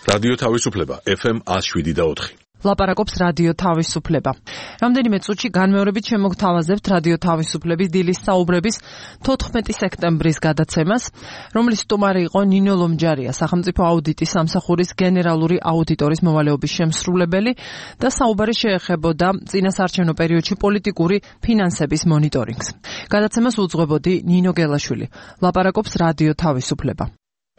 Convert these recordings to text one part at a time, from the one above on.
რადიო თავისუფლება FM 107.4. ლაპარაკობს რადიო თავისუფლება. რამდენიმე წუთში განმეორებით შემოგთავაზებთ რადიო თავისუფლების დილის საუბრების 14 სექტემბრის გადაცემას, რომლის სტუმარი იყო ნინო ლომჯარია, სახელმწიფო აუდიტის სამსახურის გენერალური აუდიტორის მოვალეობის შემსრულებელი და საუბარი შეეხებოდა წინასაარჩევნო პერიოდში პოლიტიკური ფინანსების მონიტორინგს. გადაცემას უძღვებოდი ნინო გელაშვილი. ლაპარაკობს რადიო თავისუფლება.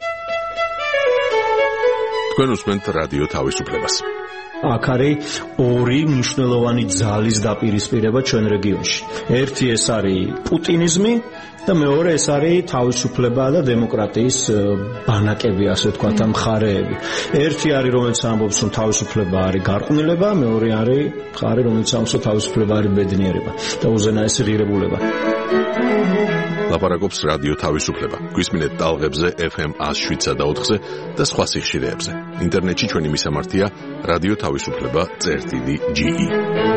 თქვენ უსმენთ რადიო თავისუფლებას. აქ არის ორი მნიშვნელოვანი ძალის დაპირისპირება ჩვენ რეგიონში. ერთი ეს არის პუტინიზმი და მეორე ეს არის თავისუფლება და დემოკრატიის ბანაკები, ასე ვთქვათ, მხარეები. ერთი არის, რომელიც ამბობს, რომ თავისუფლება არის გარყვნილება, მეორე არის მხარე, რომელიც ამბობს, რომ თავისუფლება არის ბედნიერება და უზენაესი ღირებულება. ლაპარაკობს რადიო თავისუფლება. გვისმინეთ ტალღებზე FM 107.4-ზე და სხვა სიხშირეებზე. ინტერნეტში ჩვენი მისამართია რადიო თავისუფლება.ge.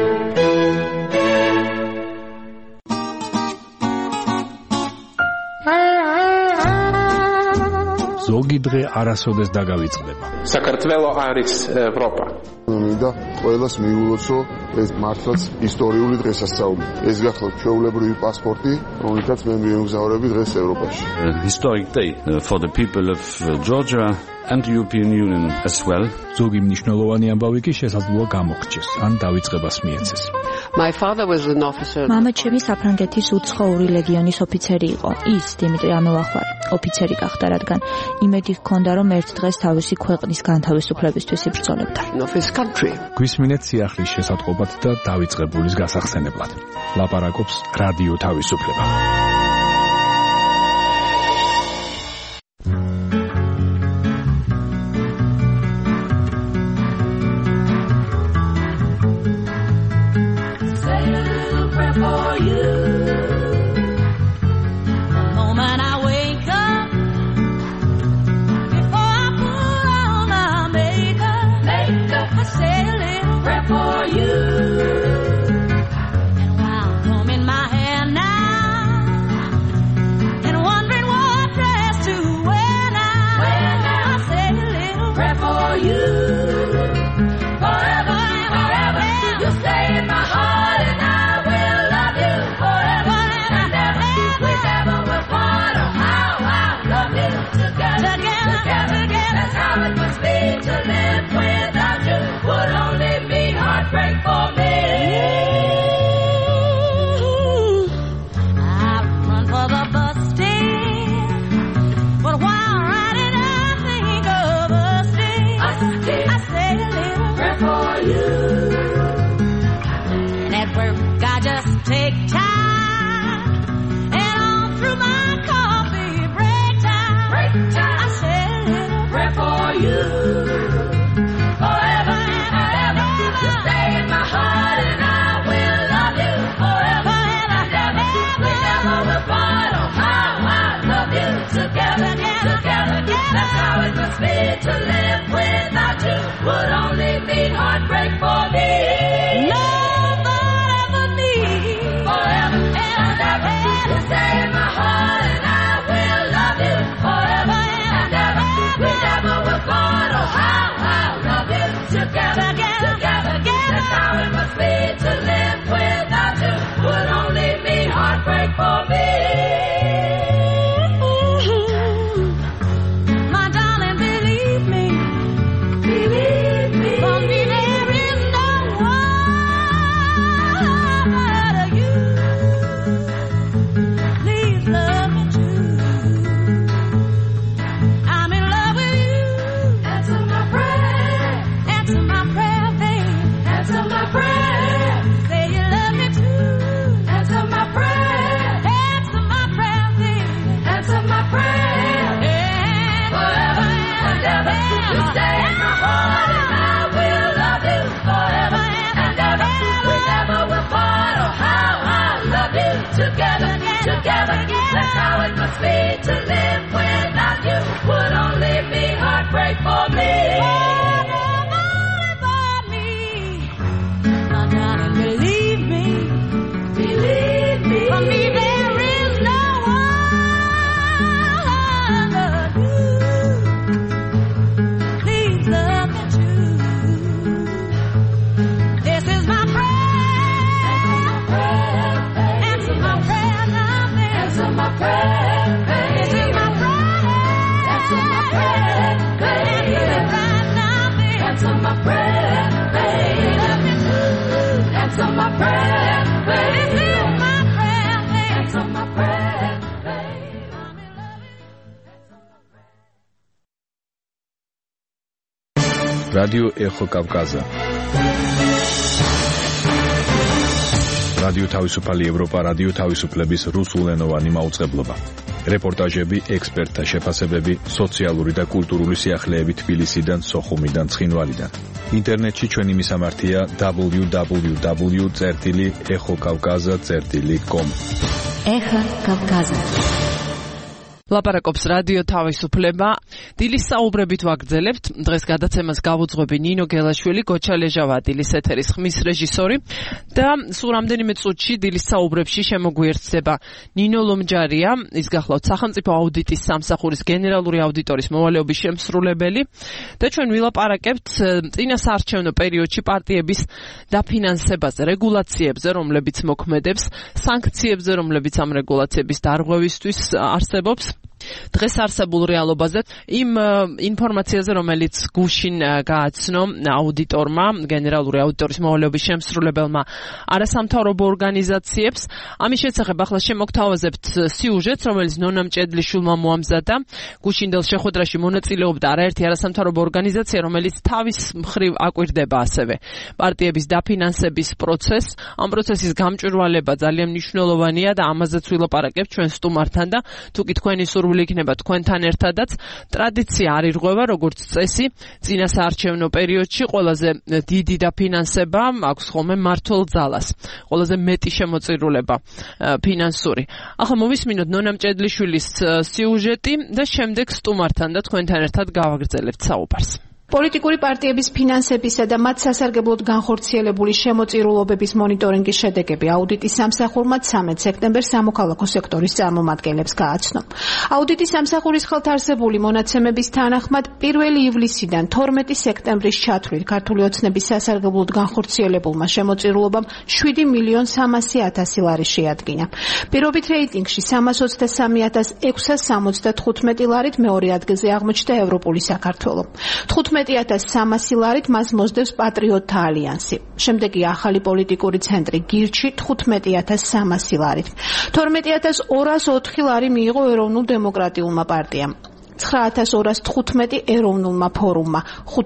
ზოგი დღე არასოდეს დაგავიწყდება. საქართველო არის ევროპა. მინდა ყველას მიულოცო ეს მართლაც ისტორიული დღესასწაული. ეს გახლავთ ჩვეულებრივი პასპორტი, რომელთაც მე მიემგზავრები დღეს ევროპაში. Historic day for the people of Georgia and the European Union as well. ზოგი მნიშვნელოვანი ამბავი კი შესაძლოა გამოხჩეს, ან დავიწყებას მიეცეს. My father was an officer. მამა ჩემი საფრანგეთის უცხოური ლეგიონის ოფიცერი იყო. ის დიმიტრი ამელახვარი ოფიცერი გახდა, რადგან იმედი ჰქონდა, რომ ერთ დღეს თავისი ქვეყნის განთავისუფლებისთვის იბრძოლებდა. გვისმინეთ სიახლის შესატყობად და დავიწყებულის გასახსენებლად. ლაპარაკობს რადიო თავისუფლება. Please love რადიო ეხო კავკაზა. რადიო თავისუფალი ევროპა, რადიო თავისუფლების რუსულენოვანი მაუწყებლობა. რეპორტაჟები, ექსპერტთა შეფასებები, სოციალური და კულტურული სიახლეები თბილისიდან, სოხუმიდან, ცხინვალიდან. ინტერნეტში ჩვენი მისამართია www.exokavkaza.com. ეხა კავკაზა. ლაპარაკობს რადიო თავისუფლება. დილის საუბრებით ვაგრძელებთ. დღეს გადაცემას გავუძღვები ნინო გელაშვილი, გოჩა ლეჟავადილის ეთერის ხმის რეჟისორი და სულ რამდენიმე წუთში დილის საუბრებში შემოგვიერთდება ნინო ლომჯარია, ის გახლავთ სახელმწიფო აუდიტის სამსახურის გენერალური აუდიტორის მოვალეობის შემსრულებელი და ჩვენ ვილაპარაკებთ წინა საარჩევნო პერიოდში პარტიების დაფინანსებაზე, რეგულაციებზე, რომლებიც მოქმედებს, სანქციებზე, რომლებიც ამ რეგულაციების დარღვევისთვის არსებობს. დღეს არსებულ რეალობაზე, იმ ინფორმაციაზე, რომელიც გუშინ გააცნო აუდიტორმა, გენერალური აუდიტორის მოვალეობის შემსრულებელმა არასამთავრობო ორგანიზაციებს. ამის შესახებ ახლა შემოგთავაზებთ სიუჟეტს, რომელიც ნონა მჭედლიშვილმა მოამზადა. გუშინდელ შეხვედრაში მონაწილეობდა არაერთი არასამთავრობო ორგანიზაცია, რომელიც თავის მხრივ აკვირდება ასევე პარტიების დაფინანსების პროცესს. ამ პროცესის გამჭვირვალება ძალიან მნიშვნელოვანია და ამაზეც ვილაპარაკებთ ჩვენ სტუმართან და თუკი თქვენი იქნება თქვენთან ერთადაც. ტრადიცია არ ირღვევა, როგორც წესი, წინა საარჩევნო პერიოდში ყველაზე დიდი დაფინანსება აქვს ხოლმე მმართველ ძალას. ყველაზე მეტი შემოწირულება ფინანსური. ახლა მოვისმინოთ ნონა მჭედლიშვილის სიუჟეტი და შემდეგ სტუმართან და თქვენთან ერთად გავაგრძელებთ საუბარს. პოლიტიკური პარტიების ფინანსებისა და მათ სასარგებლოდ განხორციელებული შემოწირულობების მონიტორინგის შედეგები აუდიტის სამსახურმა 13 სექტემბერს სამოქალაქო სექტორის წარმომადგენლებს გააცნო. აუდიტის სამსახურის ხელთარსებული მონაცემების თანახმად 1 ივლისიდან 12 სექტემბრის ჩათვლით ქართული ოცნების სასარგებლოდ განხორციელებულმა შემოწირულობამ 7.300.000 ლარი შეადგინა. პირობით რეიტინგში 323.675 ლარით მეორე ადგილზე აღმოჩნდა ევროპული საქართველო. 15.300 ლარით მას მოსდევს პატრიოტთა ალიანსი. შემდეგი ახალი პოლიტიკური ცენტრი გირჩი 15.300 ლარით. 12.204 ლარი მიიღო ეროვნულ დემოკრატიულმა პარტიამ. 9.215 ეროვნულმა ფორუმმა,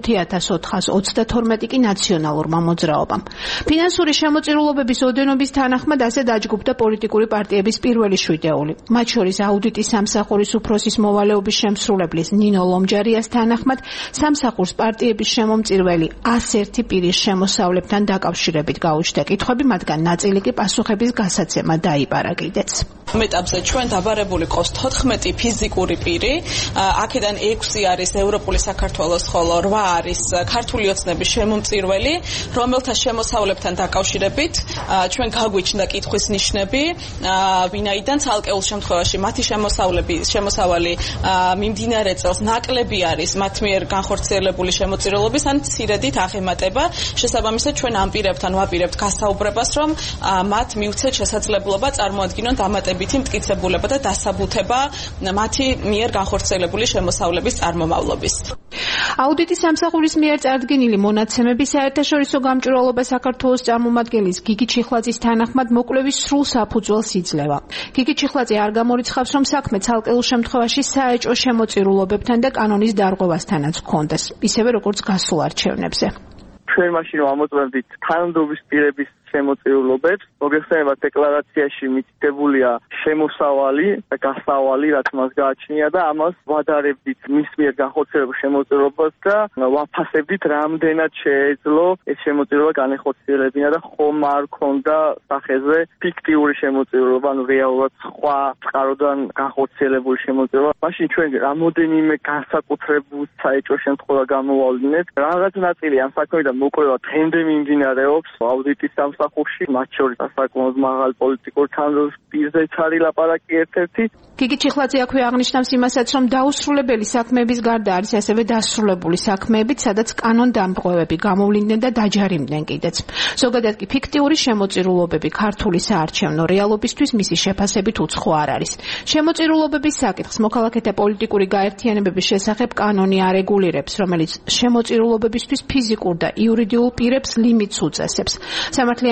5.422 კი ნაციონალურმა მოძრაობამ. ფინანსური შემოწირულობების ოდენობის თანახმად ასე დაჯგუფდა პოლიტიკური პარტიების პირველი 7-ეული. მათ შორის აუდიტის სამსახურის უფროსის მოვალეობის შემსრულებლის ნინო ლომჯარიას თანახმად სამსახურს პარტიების შემომწირველი 101 პირის შემოსავლებთან დაკავშირებით გაუჩნდა კითხვები, მათგან ნაწილი კი პასუხების გასაცემა დაიბარა კიდეც. მეტაპზე ჩვენ დაბარებული ყავს 14 ფიზიკური პირი, აქედან 6 არის ევროპული საქართველოს, ხოლო 8 არის ქართული ოცნების შემომწირველი, რომელთა შემოსავლებთან დაკავშირებით ჩვენ გაგვიჩნდა კითხვის ნიშნები, ვინაიდან ცალკეულ შემთხვევაში მათი შემოსავალი მიმდინარე წელს ნაკლები არის მათ მიერ განხორციელებული შემოწირულობის ან მცირედით აღემატება. შესაბამისად ჩვენ ამ პირებთან ვაპირებთ გასაუბრებას, რომ მათ მივცეთ შესაძლებლობა წარმოადგინონ დამატებითი მტკიცებულება და დასაბუთება მათი მიერ განხორციელებული შემოსავლების წარმომავლობის. აუდიტის სამსახურის მიერ წარდგენილი მონაცემების საერთაშორისო გამჭვირვალობა საქართველოს წარმომადგენლის გიგი ჩიხლაძის თანახმად მოკვლევის სრულ საფუძველს იძლევა. გიგი ჩიხლაძე არ გამორიცხავს, რომ საქმე ცალკეულ შემთხვევაში საეჭვო შემოწირულობებთან და კანონის დარღვევასთანაც ჰქონდეს, ისევე როგორც გასულ არჩევნებზე. ჩვენ მაშინ ამოწმებდით თანამდებობის პირების შემოწირულობებს, მოგეხსენებათ დეკლარაციაში მითითებულია შემოსავალი და გასავალი, რაც მას გააჩნია და ამას ვადარებდით მის მიერ განხორციელებულ შემოწირულობას და ვაფასებდით, რამდენად შეეძლო ეს შემოწირულობა განეხორციელებინა და ხომ არ ქონდა სახეზე ფიქტიური შემოწირულობა, ანუ რეალურად სხვა წყაროდან განხორციელებული შემოწირულობა. მაშინ ჩვენ რამოდენიმე განსაკუთრებულ საეჭვო შემთხვევა გამოვავლინეთ. რაღაც ნაწილი ამ საქმედან მოკვლევა დღემდე მიმდინარეობს აუდიტის სამსახურში, მათ შორის საკმაოდ მაღალ პოლიტიკურ თანამდებობის პირზეც არის ლაპარაკი ერთ-ერთი. გიგი ჩიხლაძე აქვე აღნიშნავს იმასაც, რომ დაუსრულებელი საქმეების გარდა არის ასევე დასრულებული საქმეებიც, სადაც კანონდამტყვევები გამოვლინდნენ და დაჯარიმდნენ კიდეც. ზოგადად კი ფიქტიური შემოწირულობები ქართული საარჩევნო რეალობისთვის მისი შეფასებით უცხო არ არის. შემოწირულობების საკითხს მოქალაქეთა პოლიტიკური გაერთიანებების შესახებ კანონი არეგულირებს, რომელიც შემოწირულობებისთვის ფიზიკურ და იურიდიულ პირებს ლიმიტს უწესებს. სამართლიანი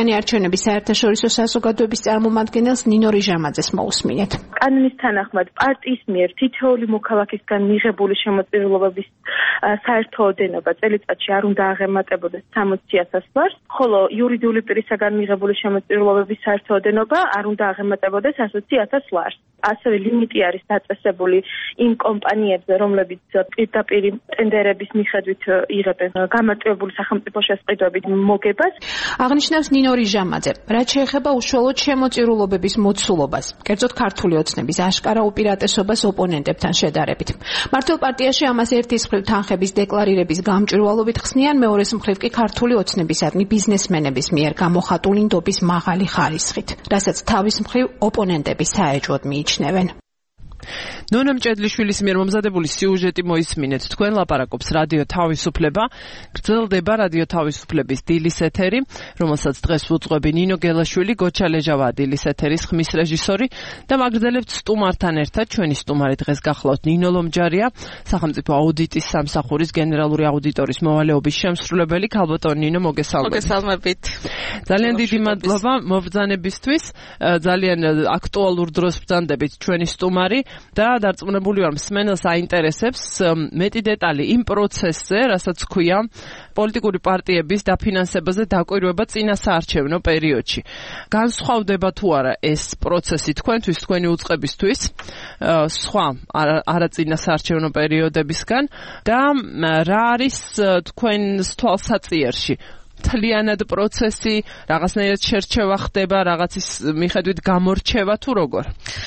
წლიანი არჩევნების საერთაშორისო საზოგადოების წარმომადგენელს ნინო რიჟამაძეს მოусმინეთ. კანონის თანახმად პარტიის მიერ თითოეული მოქალაქისგან მიღებული შემოწირულობების საერთოოდენობა წელიწადში არ უნდა აღემატებოდეს 60,000 ლარს, ხოლო იურიდიული პირისაგან მიღებული შემოწირულობების საერთოოდენობა არ უნდა აღემატებოდეს 120,000 ლარს. ასევე ლიმიტი არის დაწესებული იმ კომპანიებზე, რომლებიც პირდაპირ ტენდერების მიხედვით იღებენ გამარტივებული სახელმწიფო შესყიდვებით მოგებას. აღნიშნავს ნინო რიჟამაძე, რაც შეეხება უშუალოდ შემოწირულობების მოცულობას, კერძოდ ქართული ოცნების აშკარა უპირატესობას ოპონენტებთან შედარებით. მართლ პარტიაში ამას ერთის მხრივ თანხების დეკლარირების გამჭვირვალობით ხსნიან, მეორეს მხრივ კი ქართული ოცნებისადმი ბიზნესმენების მიერ გამოხატული ნდობის მაღალი ხარისხით, რასაც თავის მხრივ ოპონენტები საეჭვოდ მიიჩნევენ. ნონა მჭედლიშვილის მიერ მომზადებული სიუჟეტი მოისმინეთ. თქვენ ლაპარაკობს რადიო თავისუფლება. გრძელდება რადიო თავისუფლების დილის ეთერი, რომელსაც დღეს უძღვები ნინო გელაშვილი, გოჩა ლეჟავა დილის ეთერის ხმის რეჟისორი და მაგრძელებთ სტუმართან ერთად. ჩვენი სტუმარი დღეს გახლავთ ნინო ლომჯარია, სახელმწიფო აუდიტის სამსახურის გენერალური აუდიტორის მოვალეობის შემსრულებელი. ქალბატონ ნინო, მოგესალმებით. ძალიან დიდი მადლობა მობრძანებისთვის. ძალიან აქტუალურ დროს ბრძანდებით ჩვენი სტუმარი. და დარწმუნებული ვარ მსმენელს აინტერესებს მეტი დეტალი იმ პროცესზე, რასაც ქვია პოლიტიკური პარტიების დაფინანსებაზე დაკვირვება წინა საარჩევნო პერიოდში. განსხვავდება თუ არა ეს პროცესი თქვენთვის, თქვენი უწყებისთვის, სხვა არაწინა საარჩევნო პერიოდებისგან და რა არის თქვენს თვალსაწიერში? თლიანად პროცესი, რაღაცნაირად შერჩევა ხდება, რაღაცის მიხედვით გამორჩევა თუ როგორ?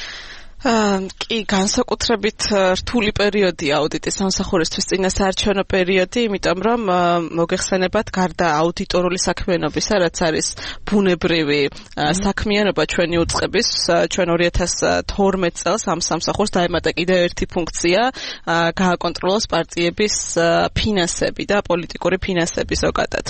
კი, განსაკუთრებით რთული პერიოდია აუდიტის სამსახურისთვის წინა საარჩევნო პერიოდი, იმიტომ რომ მოგეხსენებათ გარდა აუდიტორული საქმიანობისა, რაც არის ბუნებრივი საქმიანობა ჩვენი უწყების, ჩვენ 2012 წელს ამ სამსახურს დაემატა კიდევ ერთი ფუნქცია, გააკონტროლოს პარტიების ფინანსები და პოლიტიკური ფინანსები ზოგადად.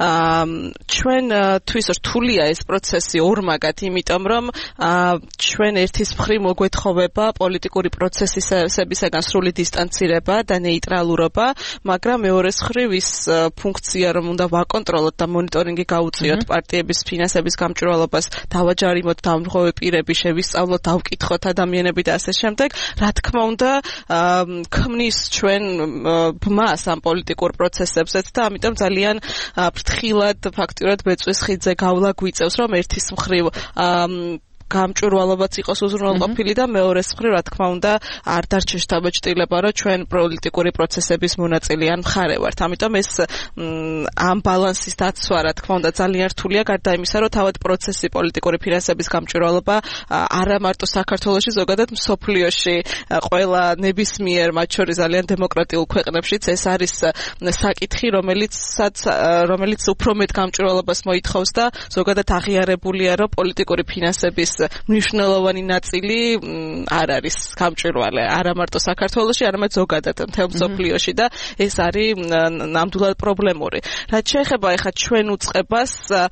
ჩვენთვის რთულია ეს პროცესი ორმაგად, იმიტომ რომ ჩვენ ერთის მხრივ მოგვეთხოვება პოლიტიკური პროცესისებისაგან სრული დისტანცირება და ნეიტრალურობა, მაგრამ მეორეს მხრივ ის ფუნქცია, რომ უნდა ვაკონტროლოთ და მონიტორინგი გავუწიოთ პარტიების ფინანსების გამჭვირვალობას, დავაჯარიმოთ დამრღვევი პირები, შევისწავლოთ, დავკითხოთ ადამიანები და ასე შემდეგ, რა თქმა უნდა, ქმნის ჩვენ ბმას ამ პოლიტიკურ პროცესებზეც და ამიტომ ძალიან ფრთხილად ფაქტურად ბეწვის ხიდზე გავლა გვიწევს, რომ ერთის მხრივ გამჭვირვალობაც იყოს უზრუნველყოფილი და მეორეს მხრივ, რა თქმა უნდა, არ დარჩეს დაბეჭდილება, რომ ჩვენ პოლიტიკური პროცესების მონაწილე ან მხარე ვართ. ამიტომ ეს ამ ბალანსის დაცვა, რა თქმა უნდა, ძალიან რთულია, გარდა იმისა, რომ თავად პროცესი პოლიტიკური ფინანსების გამჭვირვალობა არა მარტო საქართველოში, ზოგადად მსოფლიოში, ყველა ნებისმიერ, მათ შორის ძალიან დემოკრატიულ ქვეყნებშიც ეს არის საკითხი, რომელიც უფრო მეტ გამჭვირვალობას მოითხოვს და ზოგადად აღიარებულია, რომ პოლიტიკური ფინანსების მნიშვნელოვანი ნაწილი არ არის გამჭვირვალე, არა მარტო საქართველოში, არამედ ზოგადად მთელ მსოფლიოში და ეს არის ნამდვილად პრობლემური. რაც შეეხება ახლა ჩვენ უწყებას,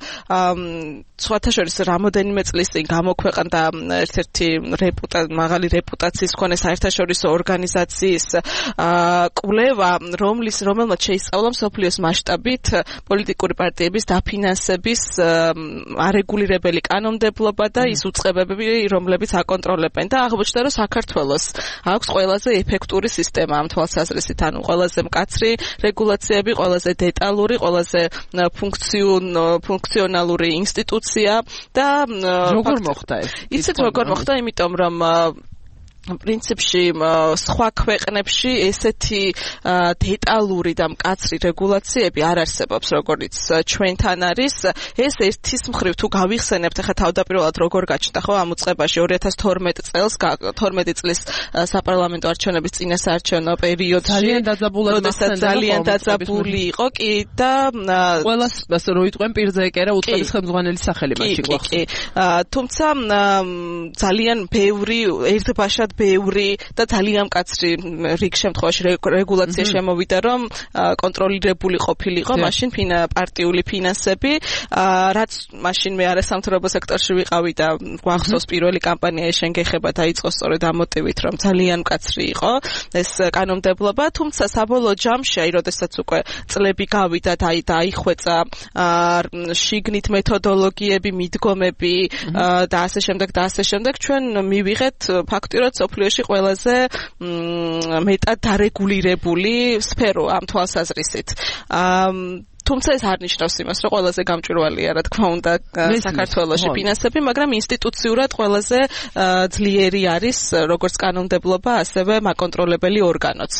სხვათა შორის რამოდენიმე წლის წინ გამოქვეყნდა ერთ-ერთი მაღალი რეპუტაციის მქონე საერთაშორისო ორგანიზაციის კვლევა, რომელმაც შეისწავლა მსოფლიოს მასშტაბით პოლიტიკური პარტიების დაფინანსების არეგულირებელი კანონმდებლობა და ის უწყებები, რომლებიც აკონტროლებენ და აღმოჩნდა, რომ საქართველოს აქვს ყველაზე ეფექტური სისტემა ამ თვალსაზრისით, ანუ ყველაზე მკაცრი რეგულაციები, ყველაზე დეტალური, ყველაზე ფუნქციონალური ინსტიტუცია და როგორ მოხდა ეს? იცით როგორ მოხდა, იმიტომ რომ პრინციპში სხვა ქვეყნებში ესეთი დეტალური და მკაცრი რეგულაციები არ არსებობს, როგორც ჩვენთან არის. ეს ერთის მხრივ თუ გავიხსენებთ, ახლა თავდაპირველად როგორ გაჩნდა ხო ამ უწყებაში 2012 წლის საპარლამენტო არჩევნების წინა საარჩევნო პერიოდში ძალიან დაძაბული იყო კი და ყველას ასე რო იტყვენ პირზე ეკერა უწყების ხელმძღვანელის სახელი მაშინ გვახსოვს. თუმცა ძალიან ბევრი ერთბაშად ბევრი და ძალიან მკაცრი რიგ შემთხვევაში რეგულაცია შემოვიდა, რომ კონტროლირებული ყოფილიყო მაშინ პარტიული ფინანსები, რაც მაშინ მე არასამთავრობო სექტორში ვიყავი და გვახსოვს პირველი კამპანია შენგეხება დაიწყო სწორედ ამ მოტივით, რომ ძალიან მკაცრი იყო ეს კანონმდებლობა, თუმცა საბოლოო ჯამში, როდესაც უკვე წლები გავიდა და დაიხვეწა შიგნით მეთოდოლოგიები, მიდგომები და ასე შემდეგ, ჩვენ მივიღეთ ფაქტურად სოფლიოში ყველაზე მეტად დარეგულირებული სფერო ამ თვალსაზრისით. თუმცა ეს არ ნიშნავს იმას, რომ ყველაზე გამჭვირვალეა, რა თქმა უნდა, საქართველოში ფინანსები, მაგრამ ინსტიტუციურად ყველაზე ძლიერი არის როგორც კანონმდებლობა, ასევე მაკონტროლებელი ორგანოც.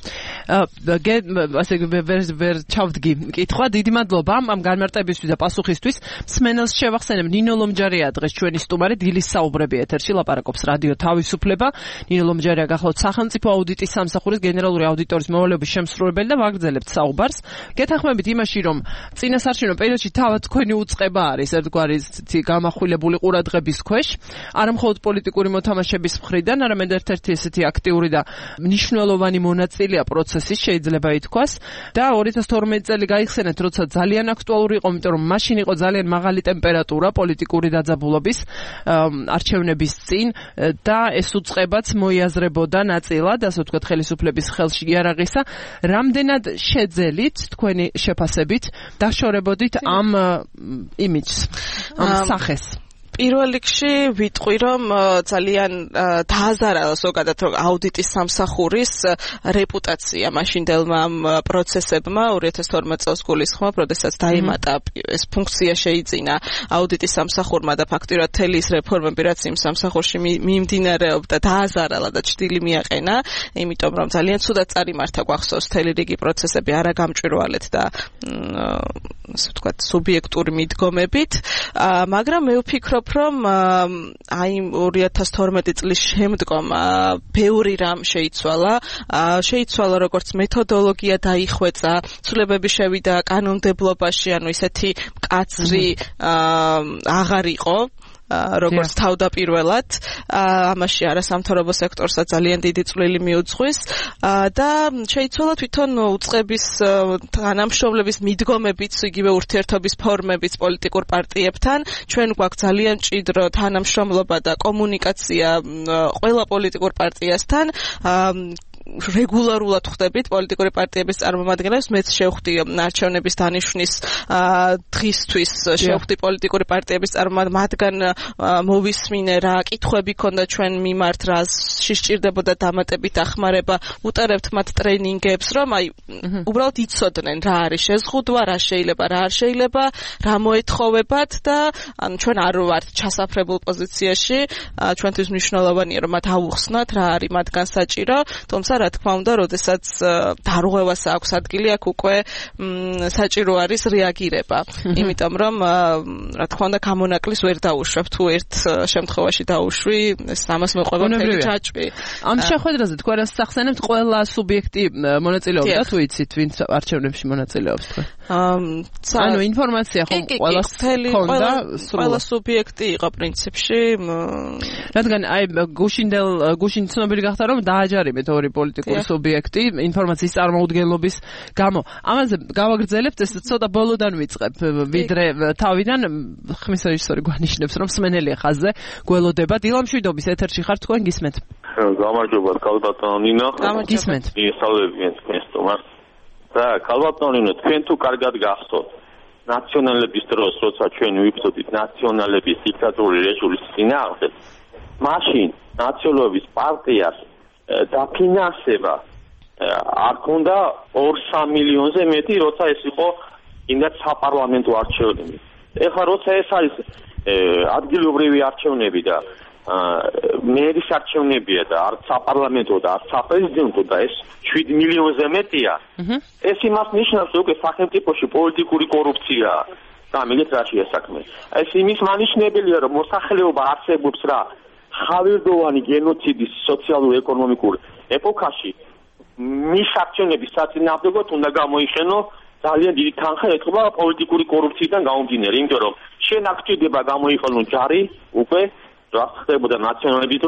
ასე ვერ ჩავდგი კითხვა. დიდი მადლობა ამ განმარტებისთვის და პასუხისთვის. მსმენელს შევახსენებ, ნინო ლომჯარია დღეს ჩვენი სტუმარი, დილის საუბრები ეთერში ლაპარაკობს რადიო თავისუფლება. ნინო ლომჯარია გახლავთ სახელმწიფო აუდიტის სამსახურის გენერალური აუდიტორის მოვალეობის შემსრულებელი და ვაგრძელებთ საუბარს. გეთანხმებით იმაში, რომ წინასარჩენო პერიოდში თავად თქვენი უწყება არის ერთგვარი გამახვილებული ყურადღების ქვეშ, არა მხოლოდ პოლიტიკური მოთამაშების მხრიდან, არამედ ერთ-ერთი ესეთი აქტიური და მნიშვნელოვანი მონაწილეა პროცესის, შეიძლება ითქვას, და 2012 წელი გაიხსენეთ, როცა ძალიან აქტუალური იყო, იმიტომ რომ მაშინ იყო ძალიან მაღალი ტემპერატურა პოლიტიკური დაძაბულობის არჩევნების წინ და ეს უწყებაც მოიაზრებოდა ნაწილად, ასე ვთქვათ, ხელისუფლების ხელში იარაღისა. რამდენად შეძელით თქვენი შეფასებით დაშორებოდით ამ იმიჯს, ამ სახეს? პირველ რიგში ვიტყვი, რომ ძალიან დააზარა ზოგადად აუდიტის სამსახურის რეპუტაცია მაშინდელმა პროცესებმა 2012 წელს გულისხმობ, როდესაც დაემატა ეს ფუნქცია შეიძინა აუდიტის სამსახურმა და ფაქტურად მთელი ის რეფორმები, რაც იმ სამსახურში მიმდინარეობდა, დააზარალა და ჭრილი მიაყენა, იმიტომ რომ ძალიან ცუდად წარიმართა გვახსოვს მთელი რიგი პროცესები არაგამჭვირვალედ და ასე ვთქვათ, სუბიექტური მიდგომებით, მაგრამ მე ვფიქრობ, რომ აი 2012 წლის შემდგომ ბევრი რამ შეიცვალა როგორც მეთოდოლოგია დაიხვეწა, ცვლილებები შევიდა კანონმდებლობაში, ანუ ისეთი მკაცრი აღარ იყო როგორც თავდაპირველად, ამაში არასამთავრობო სექტორსაც ძალიან დიდი წვლილი მიუძღვის და შეიცვალა თვითონ უწყების თანამშრომლების მიდგომებიც, იგივე ურთიერთობის ფორმებიც პოლიტიკურ პარტიებთან. ჩვენ გვაქვს ძალიან მჭიდრო თანამშრომლობა და კომუნიკაცია ყველა პოლიტიკურ პარტიასთან. რეგულარულად ხვდებით პოლიტიკური პარტიების წარმომადგენლებს, მეც შევხვდი არჩევნების დანიშვნის დღისთვის, შევხვდი პოლიტიკური პარტიების მათგან მოვისმინე რა კითხვები ქონდა ჩვენ მიმართ, რა სჭირდებოდა დამატებით დახმარება, უტარებთ მათ ტრენინგებს, რომ აი უბრალოდ იცოდნენ რა არის შეზღუდვა, რა შეიძლება, რა არ შეიძლება, რა მოეთხოვებათ და ანუ ჩვენ არ ვართ ჩასაფრებულ პოზიციაში, ჩვენთვის მნიშვნელოვანია რომ მათ აუხსნათ რა არის მათგან საჭირო, თუმცა რა თქმა უნდა, როდესაც დარღვევას აქვს ადგილი, აქ უკვე საჭირო არის რეაგირება. იმიტომ რომ რა თქმა უნდა, გამონაკლის ვერ დაუშვებ, თუ ერთ შემთხვევაში დაუშვი, ეს ამას მოყვება მთელი ჯაჭვი. ამ შეხვედრაზე თქვენ რას სახსენებთ, ყველა სუბიექტი მონაწილეობდა, თუ იცით, ვინც არჩევნებში მონაწილეობს თქვენ? ანუ ინფორმაცია ხომ ყველა სუბიექტი იყო პრინციპში. რადგან აი გუშინ ცნობილი გახდა, რომ დააჯარიმეთ ორი პოლიტიკური სუბიექტი ინფორმაციის წარმოუდგენლობის გამო. ამაზე გავაგრძელებთ, ეს ცოტა ბოლოდან ვიწყებ, ვიდრე თავიდან ხმის რეჟისორი გვანიშნებს, რომ მსმენელი ხაზზე გველოდება. დილამშვიდობის ეთერში ხართ, თქვენ გისმენთ? გამარჯობა, კალბატონო ნინო. გისმენთ. ისწავლებიან თქვენს სტუმარს. და კალბატონო ნინო, თქვენ თუ კარგად გახსოვთ, ნაციონალების დროს, როცა ჩვენ ვიბრძოდით ნაციონალების დიქტატურული რეჟიმის წინააღმდეგ, მაშინ ნაციონალების პარტიას დაფინანსება არ ქონდა 2-3 მილიონზე მეტი, როცა ეს იყო იმდაც საპარლამენტო არჩევნები. ეხლა როცა ეს არის ადგილობრივი არჩევნები და მერის არჩევნებია და არც საპარლამენტო და არც საპრეზიდენტო და ეს 7 მილიონზე მეტია, ეს იმას ნიშნავს, რომ სახელმწიფოში პოლიტიკური კორუფციაა. გამიგეთ რა შეა საქმე. ეს იმის მანიშნებელია, რომ მოსახლეობა არსებობს რა ხავერდოვანი გენოციდის სოციალურ-ეკონომიკურ ეპოქაში, მის არჩევნების საწინააღმდეგოდ უნდა გამოიხენო ძალიან დიდი თანხა ეთქობა პოლიტიკური კორუფციიდან გამომდინარე, იმიტომ რომ შენ აქ ჭირდება გამოიყენო ჯარი უკვე რაც ხდებოდა ნაციონალების დროს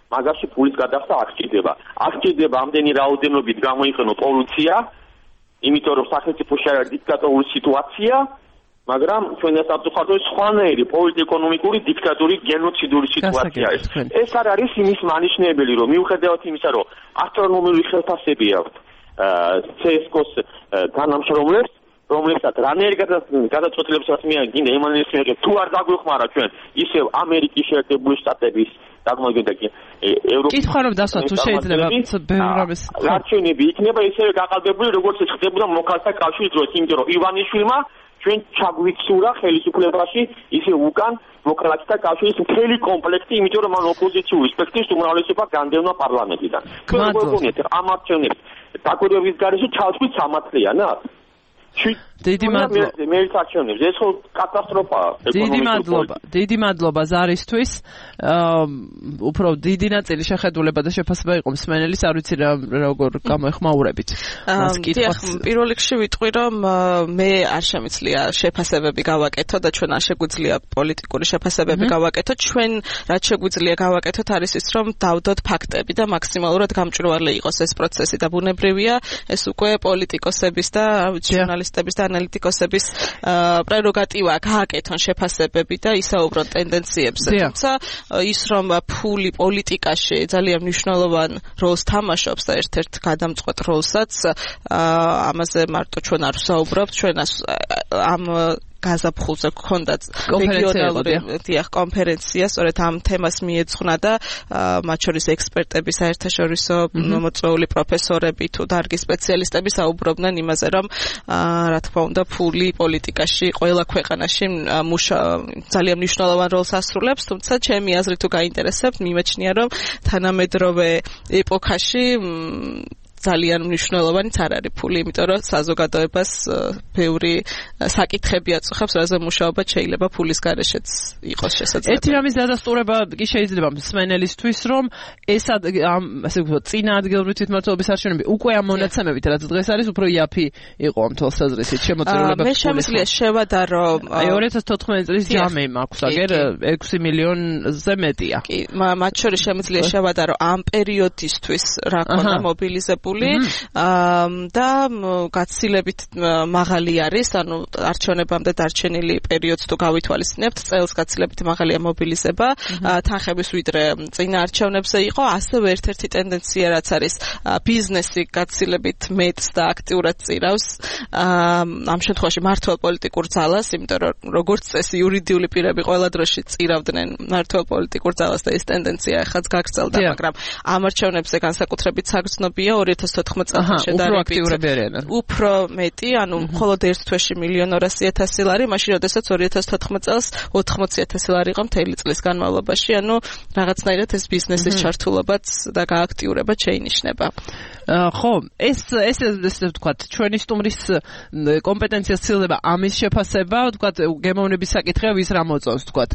მაგაში ფულის გადახდა არ სჭირდება. არ სჭირდება ამდენი რაოდენობით გამოიყენო პოლიცია, იმიტომ რომ სახელმწიფოში არის დიქტატორული სიტუაცია, მაგრამ ჩვენ საფრთხეს სხვანაირი პოლიტიკურ-ეკონომიკური დიქტატური გენოციდური სიტუაცია ეს არ არის იმის მანიშნებელი რომ მიუხედავად იმისა რომ ასტრონომიული ხელფასები აქვს CSKO-ს თანამშრომლებს რომლებსაც რანაირ გადაწყვეტილებსაც მიაგინდა იმანის მიერ თუ არ დაგვეხმარა ჩვენ ისევ ამერიკის შეერთებული შტატების დაგმოგდა კი ევროპის კითხვა რომ დასვა თუ შეიძლება ბევრამის არჩევნები იქნება ისევე გაყალბებული როგორც ხდებოდა მოქალაქეთა კავშირის დროს იმიტომ რომ ივანიშვილმა ჩვენ ჩაგვიცურა ხელისუფლებაში ისე უკან მოქალაქეთა კავშირის მთელი კომპლექტი, იმიტომ რომ მან ოპოზიციური სპექტრის უმრავლესობა განდევნა პარლამენტიდან. გქონდეთ ამ არჩევნებს დაკვირვების გარეშე ჩავწვით 3 წლიანად. დიდი მადლობა. მე არჩევნებს ეს ხო კატასტროფაა. დიდი მადლობა ზარისთვის. უფრო დიდი ნაწილი შეხედულება და შეფასება იყო მსმენელის, არ ვიცი როგორ გამოეხმაურებით. დიახ, პირველ რიგში ვიტყვი რომ მე არ შემიძლია შეფასებები გავაკეთო და ჩვენ არ შეგვიძლია პოლიტიკური შეფასებები გავაკეთოთ. ჩვენ რაც შეგვიძლია გავაკეთოთ არის ის რომ დავდოთ ფაქტები და მაქსიმალურად გამჭვირვალე იყოს ეს პროცესი და ბუნებრივია ეს უკვე პოლიტიკოსების და ჟურნალისტების და ანალიტიკოსების პრეროგატივა გააკეთონ შეფასებები და ისაუბრონ ტენდენციებზე. თუმცა ის რომ ფული პოლიტიკაში ძალიან მნიშვნელოვან როლს თამაშობს და ერთ-ერთ გადამწყვეტ როლსაც ამაზე მარტო ჩვენ არ ვსაუბრობთ, ჩვენ ამ გაზაფხულზე გქონდათ რეგიონალური კონფერენცია, სწორედ ამ თემას მიეძღვნა და მათ შორის ექსპერტები, საერთაშორისო მოწვეული პროფესორები თუ დარგის სპეციალისტები საუბრობდნენ იმაზე, რომ რა თქმა უნდა ფული პოლიტიკაში ყველა ქვეყანაში ძალიან მნიშვნელოვან როლს ასრულებს, თუმცა ჩემი აზრით თუ გაინტერესებთ, მიმაჩნია რომ თანამედროვე ეპოქაში ძალიან მნიშვნელოვანიც არ არის ფული, იმიტომ რომ საზოგადოებას ბევრი საკითხები აწუხებს, რაზე მუშაობა შეიძლება ფულის გარეშეც იყოს შესაძლებელი. ერთი რამის დადასტურება კი შეიძლება მსმენელისთვის, რომ ეს ასე ვთქვათ, წინა ადგილობრივი თვითმმართველობის არჩევნები უკვე ამ მონაცემებით, რაც დღეს არის, უფრო იაფი იყო ამ თვალსაზრისით შემოწირულება. მე შემიძლია შევადარო აი 2014 წლის ჯამი მაქვს, აგერ 6 მილიონზე მეტია. კი, მათ შორის შემიძლია შევადარო ამ პერიოდისთვის რა ქონდა მობილიზებული და გაცილებით მაღალი არის, ანუ არჩევნებამდე დარჩენილი პერიოდს თუ გავითვალისწინებთ, წელს გაცილებით მაღალია მობილიზება, თანხების ვიდრე წინა არჩევნებზე იყო, ასევე ერთ-ერთი ტენდენცია რაც არის ბიზნესი გაცილებით მეტს და აქტიურად წირავს ამ შემთხვევაში მართლ პოლიტიკურ ძალას, იმიტომ რომ როგორც წესი იურიდიული პირები ყველა დროში წირავდნენ მართლ პოლიტიკურ ძალას და ეს ტენდენცია ახაც გაგრძელდა, მაგრამ ამ არჩევნებზე განსაკუთრებით საგრძნობია 2014 წელს შედარებით უფრო მეტი, ანუ მხოლოდ ერთ თვეში 1,200,000 ლარი, მაშინ როდესაც 2014 წელს 80,000 ლარი იყო მთელი წლის განმავლობაში, ანუ რაღაცნაირად ეს ბიზნესის ჩართულობაც და გააქტიურება შეინიშნება. ხო, ეს ვთქვათ, ჩვენი სტუმრის კომპეტენციას ცდილდება ამის შეფასება, ვთქვათ, გემოვნების საკითხია ვის რა მოწონს, ვთქვათ,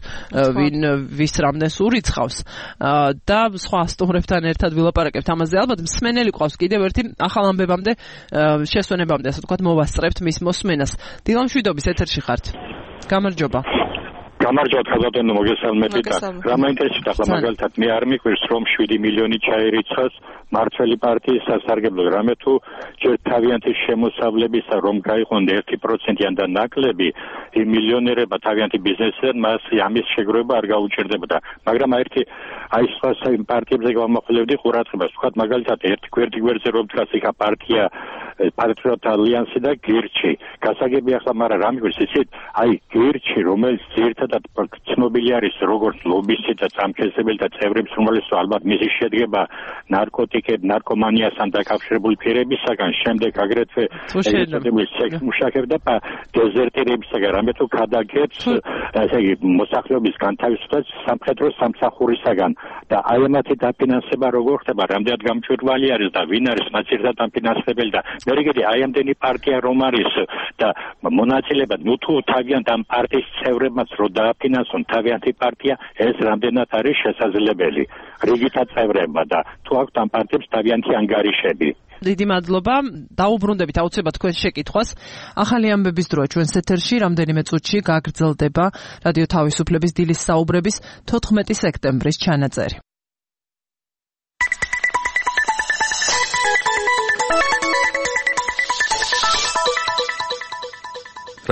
ვის რამდენს ურიცხავს და სხვა სტუმრებთან ერთად ვილაპარაკებთ ამაზე. ალბათ მსმენელი ყავს კიდევ ერთი ახალ ამბებამდე, შესვენებამდე, ასე ვთქვათ, მოვასწრებთ მის მოსმენას. დილა მშვიდობის ეთერში ხართ. გამარჯობა. გამარჯობა ხალხო, მოგესალმებით. რა მაინტერესებს ახლა მაგალითად მე არ მიყვირს რომ 7 მილიონი ჩაერიცხას მართველი პარტიის სასარგებლოდ, რამე თუ ჯერ თავიანთი შემოსავლებისა რომ გაიყონდა 1%-იან და ნაკლები, იმ მილიონერებმა თავიანთი ბიზნესიდან მას ამის შეგროვება არ გაუჭირდებოდა. მაგრამ აი სხვა პარტიებზე გამახვილებდი ყურადღებას, ვთქვათ მაგალითად ერთი გვერდზე რომ დგას იქა პარტია პატრიოტთა ალიანსი და გირჩი. გასაგები ახლა მაგრამ რა მიყვირს ისეთ, აი გირჩი რომელიც ერთადად ცნობილი არის როგორც ლობისტი და წამქესებელი და წევრების უმრავლესობა ალბათ მისი შედგება ნარკომანიასთან დაკავშირებული პირებისაგან, შემდეგ აგრეთვე ესეთებული სექს-მუშაკები და დეზერტერებისაგან, რამე თუ გადაგებს ესე იგი მოსახლეობის განთავისუფლებას სამხედრო სამსახურისაგან და აი ამათი დაფინანსება როგორ ხდება, რამდენად გამჭვირვალე არის და ვინ არის მათ ერთად დაფინანსებელი და მე რიგები აი ამდენი პარტია რომ არის და მონაწილეობა თუ თავიანთ ამ პარტიის წევრებმაც რო დააფინანსონ თავიანთი პარტია, ეს რამდენად არის შესაძლებელი რიგითა წევრებმა და თუ აქვთ ამ პარტიებს თავიანთი ანგარიშები. დიდი მადლობა. დაუბრუნდებით აუცილებლად თქვენ შეკითხვას. ახალი ამბების დროა ჩვენს ეთერში, რამდენიმე წუთში გაგრძელდება რადიო თავისუფლების დილის საუბრების 14 სექტემბრის ჩანაწერი.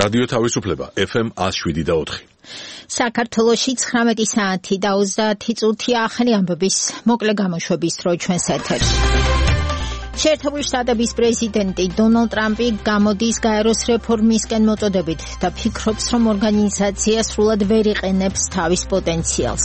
რადიო თავისუფლება FM 107.4. საქართველოში 19 საათი და 30 წუთი ახალი ამბების მოკლე გამოშვების დრო ჩვენს ეთერში. შეერთებული შტატების პრეზიდენტი დონალდ ტრამპი გამოდის გაეროს რეფორმისკენ მოწოდებით და ფიქრობს, რომ ორგანიზაცია სრულად ვერ იყენებს თავის პოტენციალს.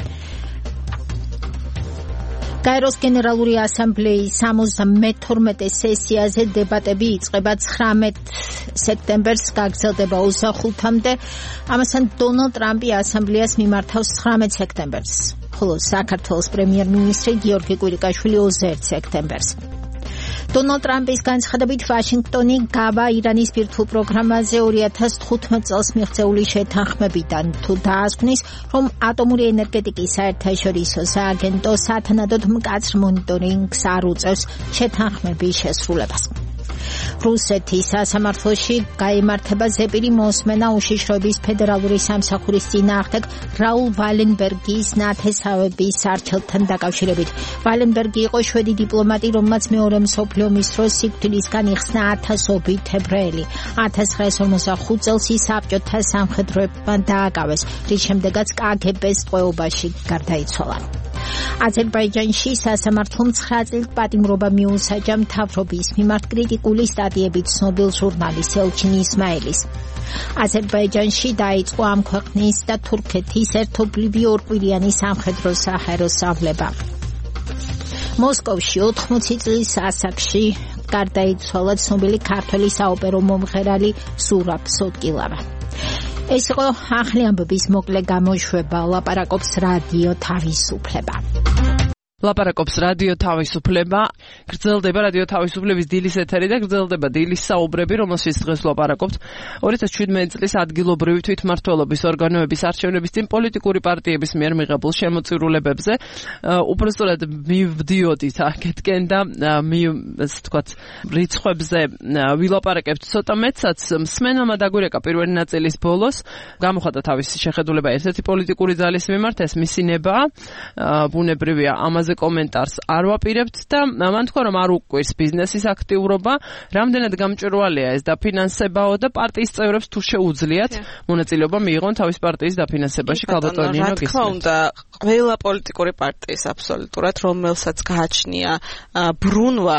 გაეროს გენერალური ასამბლეის 72 სესიაზე დებატები იწყება 19 სექტემბერს, გაგრძელდება 25-მდე. ამასთან დონალდ ტრამპი ასამბლეას მიმართავს 19 სექტემბერს, ხოლო საქართველოს პრემიერ-მინისტრი გიორგი კვირიკაშვილი 21 სექტემბერს. დონალდ ტრამპის განცხადებით ვაშინგტონი გავა ირანის ბირთვულ პროგრამაზე 2015 წელს მიღწეული შეთანხმებიდან თუ დაასკვნის, რომ ატომური ენერგეტიკის საერთაშორისო სააგენტო სათანადოდ მკაცრ მონიტორინგს არ უწევს შეთანხმების შესრულებას. რუსეთის სასამართლოში გაიმართება ზეპირი მოსმენა უშიშროების ფედერალური სამსახურის წინააღმდეგ რაულ ვალენბერგის ნათესავების არჩევთან დაკავშირებით. ვალენბერგი იყო შვედი დიპლომატი, რომელმაც მეორე მსოფლიო ომის დროს სიკვდილისგან იხსნა ათასობით ებრაელი. 1945 წელს ის საბჭოთა სამხედროებმა დააკავეს, რის შემდეგაც KGB-ს ტყვეობაში გარდაიცვალა. აზერბაიჯანში სასამართლომ 9 წლით პატიმრობა მიუსაჯა მთავრობის მიმართ კრიტიკული სტატიებით ცნობილ ჟურნალისტ ელჩინ ისმაილის. აზერბაიჯანში დაიწყო ამ ქვეყნის და თურქეთის ერთობლივი ორკვირიანი სამხედრო საჰაერო სწავლება. მოსკოვში 80 წლის ასაკში გარდაიცვალა ცნობილი ქართველი საოპერო მომღერალი ზურაბ სოტკილავა. ეს იყო ახალი ამბების მოკლე გამოშვება. ლაპარაკობს რადიო თავისუფლება. ლაპარაკობს რადიო თავისუფლება. გრძელდება რადიო თავისუფლების დილის ეთერი და გრძელდება დილის საუბრები, რომელშიც დღეს ლაპარაკობთ 2017 წლის ადგილობრივი თვითმმართველობის ორგანოების არჩევნების წინ პოლიტიკური პარტიების მიერ მიღებულ შემოწირულებებზე. უბრალოდ მივდიოდით აქეთკენ და ასე ვთქვათ, რიცხვებზე ვილაპარაკებთ ცოტა მეტსაც. მსმენელმა დაგვირეკა პირველი ნაწილის ბოლოს, გამოხატა თავისი შეხედულება ერთ-ერთი პოლიტიკური ძალის მიმართ, ეს მისი ნება. ბუნებრივია ამაზე კომენტარს არ ვაპირებთ და მან თქვა, რომ არ უკვირს ბიზნესის აქტიურობა, რამდენად გამჭვირვალეა ეს დაფინანსებაო და პარტიის წევრებს თუ შეუძლიათ მონაწილეობა მიიღონ თავის პარტიის დაფინანსებაში. ქალბატონინო, რა თქმა უნდა, ყველა პოლიტიკური პარტიის აბსოლუტურად, რომელსაც გააჩნია ბრუნვა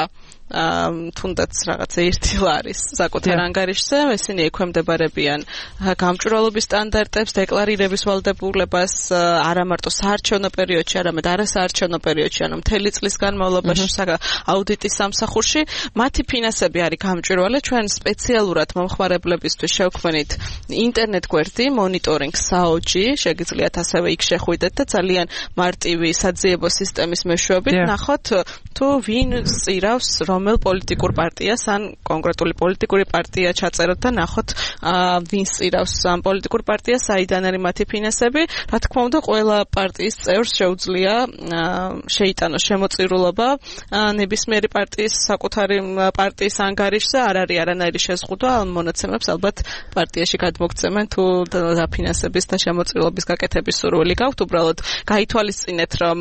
თუნდაც რაღაცა ერთი ლარის საკუთარ ანგარიშზე, ისინი ექვემდებარებიან გამჭვირვალობის სტანდარტებს, დეკლარირების ვალდებულებას არა მარტო საარჩევნო პერიოდში, არამედ არასაარჩევნო პერიოდში, ანუ მთელი წლის განმავლობაში აუდიტის სამსახურში. მათი ფინანსები არის გამჭვირვალე. ჩვენ სპეციალურად მომხმარებლებისთვის შევქმნით ინტერნეტ გვერდი მონიტორინგ საოჯი, შეგიძლიათ ასევე იქ შეხვიდეთ და ძალიან მარტივი საძიებო სისტემის მეშვეობით ნახოთ თუ ვინ წირავს რომელ პოლიტიკურ პარტიას ან კონკრეტული პოლიტიკური პარტია ჩაწეროთ და ნახოთ ვინ წირავს ამ პოლიტიკურ პარტიას, საიდან არის მათი ფინანსები. რა თქმა უნდა, ყველა პარტიის წევრს შეუძლია შეიტანოს შემოწირულობა ნებისმიერი პარტიის საკუთარი პარტიის ანგარიშზე. არ არის არანაირი შეზღუდვა, ამ მონაცემებს ალბათ პარტიაში გადმოგცემენ თუ დაფინანსების და შემოწირულობის გაკეთების სურვილი გაქვთ. უბრალოდ გაითვალისწინეთ, რომ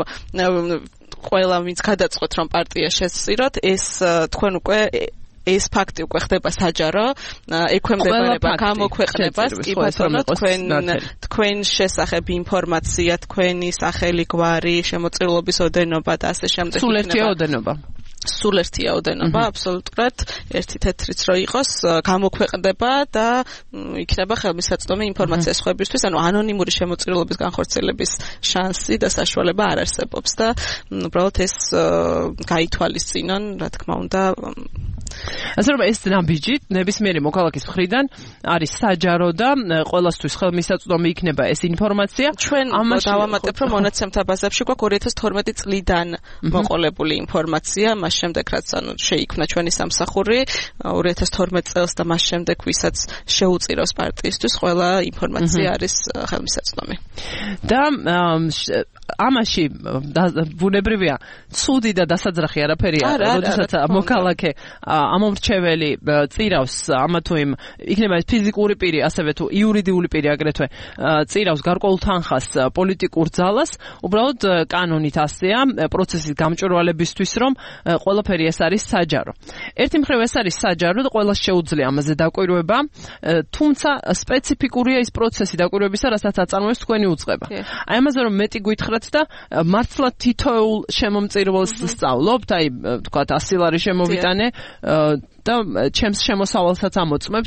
ყველა ვინც გადაწყოთ, რომ პარტია შესწიროთ, ეს თქვენ უკვე ეს ფაქტი უკვე ხდება საჯარო, ექვემდებარება გამოქვეყნებას, კი ბატონო, თქვენ შესახებ ინფორმაცია, თქვენი სახელი, გვარი, შემოწირულობის ოდენობა და ასე შემდეგ. სულ ერთია ოდენობა. სულ ერთია ოდენობა, აბსოლუტურად ერთი თეთრიც რო იყოს, გამოქვეყნდება და იქნება ხელმისაწვდომი ინფორმაცია სხვებისთვის, ანუ ანონიმური შემოწირულობის განხორციელების შანსი და საშუალება არ არსებობს და უბრალოდ ეს გაითვალისწინონ, რა თქმა უნდა. ასე რომ ეს ნაბიჯი ნებისმიერი მოქალაქის მხრიდან არის საჯარო და ყველასთვის ხელმისაწვდომი იქნება ეს ინფორმაცია. ჩვენ დავამატებ, რომ მონაცემთა ბაზებში გვაქვს 2012 წლიდან მოყოლებული ინფორმაცია, მას შემდეგ რაც შეიქმნა ჩვენი სამსახური 2012 წელს და მას შემდეგ ვისაც შეუწირავს პარტიისთვის, ყველა ინფორმაცია არის ხელმისაწვდომი. და ამაში ბუნებრივია ცუდი და დასაძრახი არაფერი არ, როდესაც მოქალაქე ამომრჩეველი წირავს ამა თუ იმ იქნება ეს ფიზიკური პირი, ასევე თუ იურიდიული პირი აგრეთვე წირავს გარკვეულ თანხას პოლიტიკურ ძალას, უბრალოდ კანონით ასეა პროცესის გამჭვირვალებისთვის, რომ ყველაფერი ეს არის საჯარო. ერთი მხრივ ეს არის საჯარო და ყველას შეუძლია ამაზე დაკვირვება, თუმცა სპეციფიკურია ის პროცესი დაკვირვებისა, რასაც აწარმოებს თქვენი უწყება. აი ამაზე რომ მეტი გითხრათ და მართლა თითოეულ შემომწირველს სწავლობთ, აი თქვათ 100 ლარი შემოვიტანე და ჩემს შემოსავალსაც ამოწმებთ.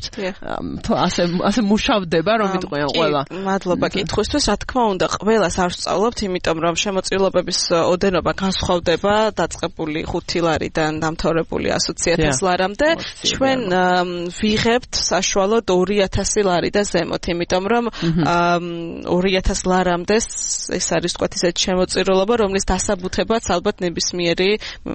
ასე მუშავდება, რომ იტყვიან ყველა. მადლობა კითხვისთვის. რა თქმა უნდა, ყველას არ ვსწავლობთ, იმიტომ რომ შემოწირულობების ოდენობა განსხვავდება დაწყებული 5 ლარიდან დამთავრებული 100,000 ლარამდე. ჩვენ ვიღებთ საშუალოდ 2,000 ლარი და ზემოთ, იმიტომ რომ 2,000 ლარამდე ეს არის თქვათ ისეთი შემოწირულობა, რომლის დასაბუთებაც ალბათ ნებისმიერი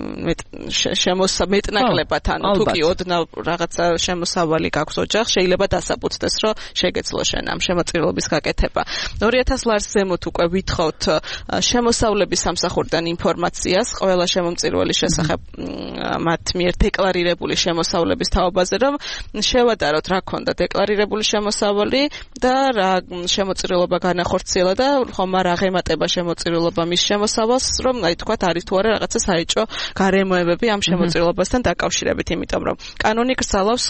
მეტნაკლებად, ანუ თუ კი ოდნავ რაღაცა შემოსავალი გაქვს ოჯახს, შეიძლება დასაბუთდეს, რომ შეგეძლო შენ ამ შემოწირულობის გაკეთება. 2,000 ლარს ზემოთ უკვე ვითხოვთ შემოსავლების სამსახურიდან ინფორმაციას ყველა შემომწირველის შესახებ მათ მიერ დეკლარირებული შემოსავლების თაობაზე, რომ შევადაროთ რა ქონდა დეკლარირებული შემოსავალი და რა შემოწირულობა განახორციელა და ხომ არ აღემატება შემოწირულობა მის შემოსავალს, რომ აი თქვათ არის თუ არა რაღაცა საეჭვო გარემოებები ამ შემოწირულობასთან დაკავშირებით, იმიტომ რომ კანონი გრძალავს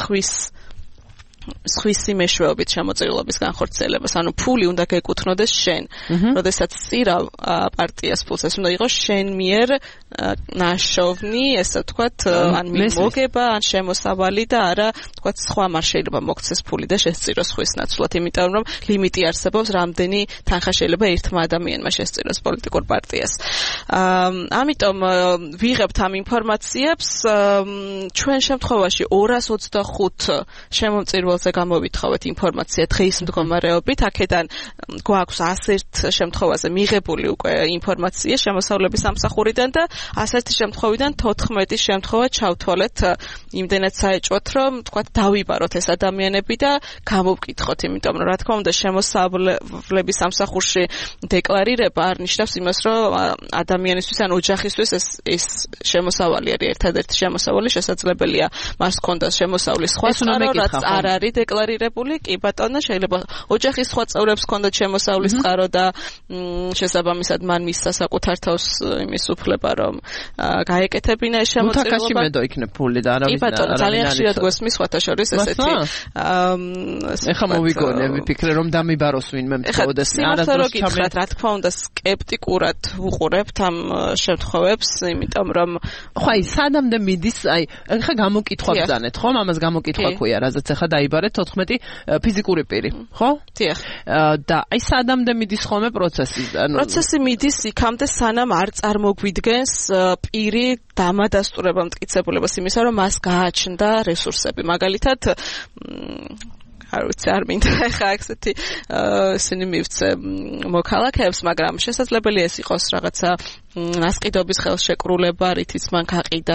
სხვისი მეშვეობით შემოწირულობის განხორციელებას, ანუ ფული უნდა გეკუთვნოდეს შენ. როდესაც წირავ პარტიას ფულს, ეს უნდა იყოს შენ მიერ ნაშოვნი, ესე ვთქვათ, ან მოგება, ან შემოსავალი და არა, ვთქვათ, სხვა არ შეიძლება მოგცეს ფული და შესწიროს ხვის ნაცვლად, იმიტომ რომ ლიმიტი არსებობს, რამდენი თანხა შეიძლება ერთმა ადამიანმა შესწიროს პოლიტიკურ პარტიას. ამიტომ ვიღებთ ამ ინფორმაციებს, ჩვენ შემთხვევაში 225 შემომწირველს გამოვითხოვეთ ინფორმაცია დღის მდგომარეობით, აქედან გვაქვს 101 შემთხვევაზე მიღებული უკვე ინფორმაცია შემოსავლების სამსახურიდან და 101 შემთხვევიდან 14 შემთხვევა ჩავთვალეთ იმდენად საეჭვოდ, რომ თქვათ დავიბაროთ ეს ადამიანები და გამოვკითხოთ, იმიტომ რომ რა თქმა უნდა შემოსავლების სამსახურში დეკლარირება არ ნიშნავს იმას, რომ ადამიანისთვის ან ოჯახისთვის ეს შემოსავალი არის ერთადერთი შემოსავალი, შესაძლებელია მას ჰქონდას შემოსავლის სხვა წყარო, რაც არ არის დეკლარირებული, კი ბატონო, შეიძლება ოჯახის სხვა წევრებს ჰქონდათ შემოსავლის წყარო და შესაბამისად მან მისცა საკუთარ თავს იმის უფლება, რომ გაეკეთებინა ეს შემოწირულობა. მუთაკაში მედო იქნებ ფული და არავის კი ბატონო, ძალიან ხშირად გვესმის სხვათა შორის ესეთი. ეხლა მოვიგონე, ვიფიქრე რომ დამიბაროს ვინმე მთხოვდეს. არასდროს გითხრათ, რა თქმა უნდა, სკეპტიკურად ვუყურებთ ამ შემთხვევებს, იმიტომ რომ ხო აი სადამდე მიდის, აი ეხლა გამოკითხვა ბრძანეთ, ხო? ამას გამოკითხვა ქვია, რაზეც ეხლა დაიბარეთ 14 ფიზიკური პირი, ხო? დიახ. და აი სადამდე მიდის ხოლმე პროცესი? პროცესი მიდის იქამდე, სანამ არ წარმოგვიდგენს პირი დამადასტურება მტკიცებულებას იმისა, რომ მას გააჩნდა რესურსები. მაგალითად, არ ვიცი, არ მინდა ხა ესეთი ისინი მივცე მოქალაქეებს, მაგრამ შესაძლებელია ეს იყოს რაღაცა ასყიდობის ხელშეკრულება, რითიც მან გაყიდა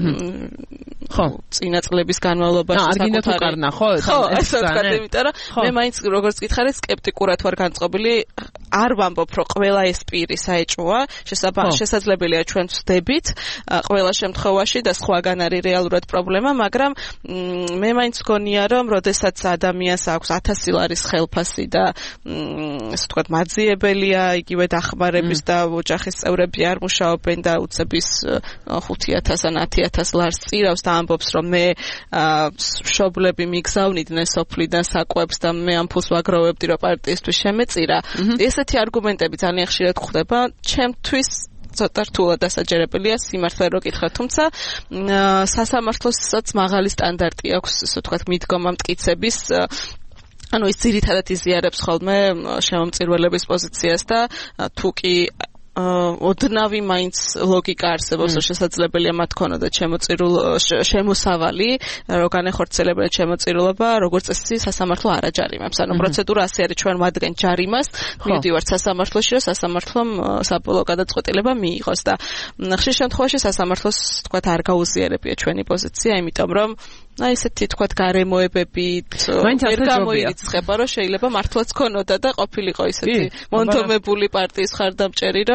ხო წინა წლების განმავლობაში საკუთარი ხო ესე ვთქვათ, იმიტომ რომ მე მაინც როგორც გითხარით, სკეპტიკურად ვარ განწყობილი, არ ვამბობ, რომ ყველა ეს პირი საეჭვოა, შესაძლებელია ჩვენ ვსდებით ყველა შემთხვევაში და სხვაგან არის რეალურად პრობლემა, მაგრამ მე მაინც გონია, რომ როდესაც ადამიანს აქვს 1000 ლარის ხელფასი და ესე ვთქვათ, მაძიებელია იგივე დახმარების და ოჯახის წევრები არ მუშაობენ და უცების 5,000 ან 10,000 ლარს წირავს და ამბობს, რომ მე მშობლები მიგზავნიდნენ სოფლიდან საკვებს და მე ამ ფულს ვაგროვებდი, რომ პარტიისთვის შემეწირა. ესეთი არგუმენტები ძალიან ხშირად გვხვდება. ჩემთვის ცოტა რთულად დასაჯერებელია სიმართლე რო გითხრათ, თუმცა სასამართლოსაც მაღალი სტანდარტი აქვს, ასე ვთქვათ, მიდგომა მტკიცების, ანუ ის ძირითადად იზიარებს ხოლმე შემომწირველების პოზიციას და თუ კი ოდნავი მაინც ლოგიკა არსებობს, რომ შესაძლებელია მათ ქონოდათ შემოსავალი, რომ განეხორციელებინათ შემოწირულობა, როგორც წესი სასამართლო არ აჯარიმებს. ანუ პროცედურა ასე არის, ჩვენ ვადგენთ ჯარიმას, მივდივართ სასამართლოში, რომ სასამართლომ საბოლოო გადაწყვეტილება მიიღოს და ხშირ შემთხვევაში სასამართლოს თქვათ არ გაუზიარებია ჩვენი პოზიცია, იმიტომ რომ აი ესეთი თქვათ გარემოებებით ვერ გამოირიცხება, რომ შეიძლება მართლაც ქონოდა და ყოფილიყო ისეთი მონდომებული პარტიის ხარდამჭერი, რომ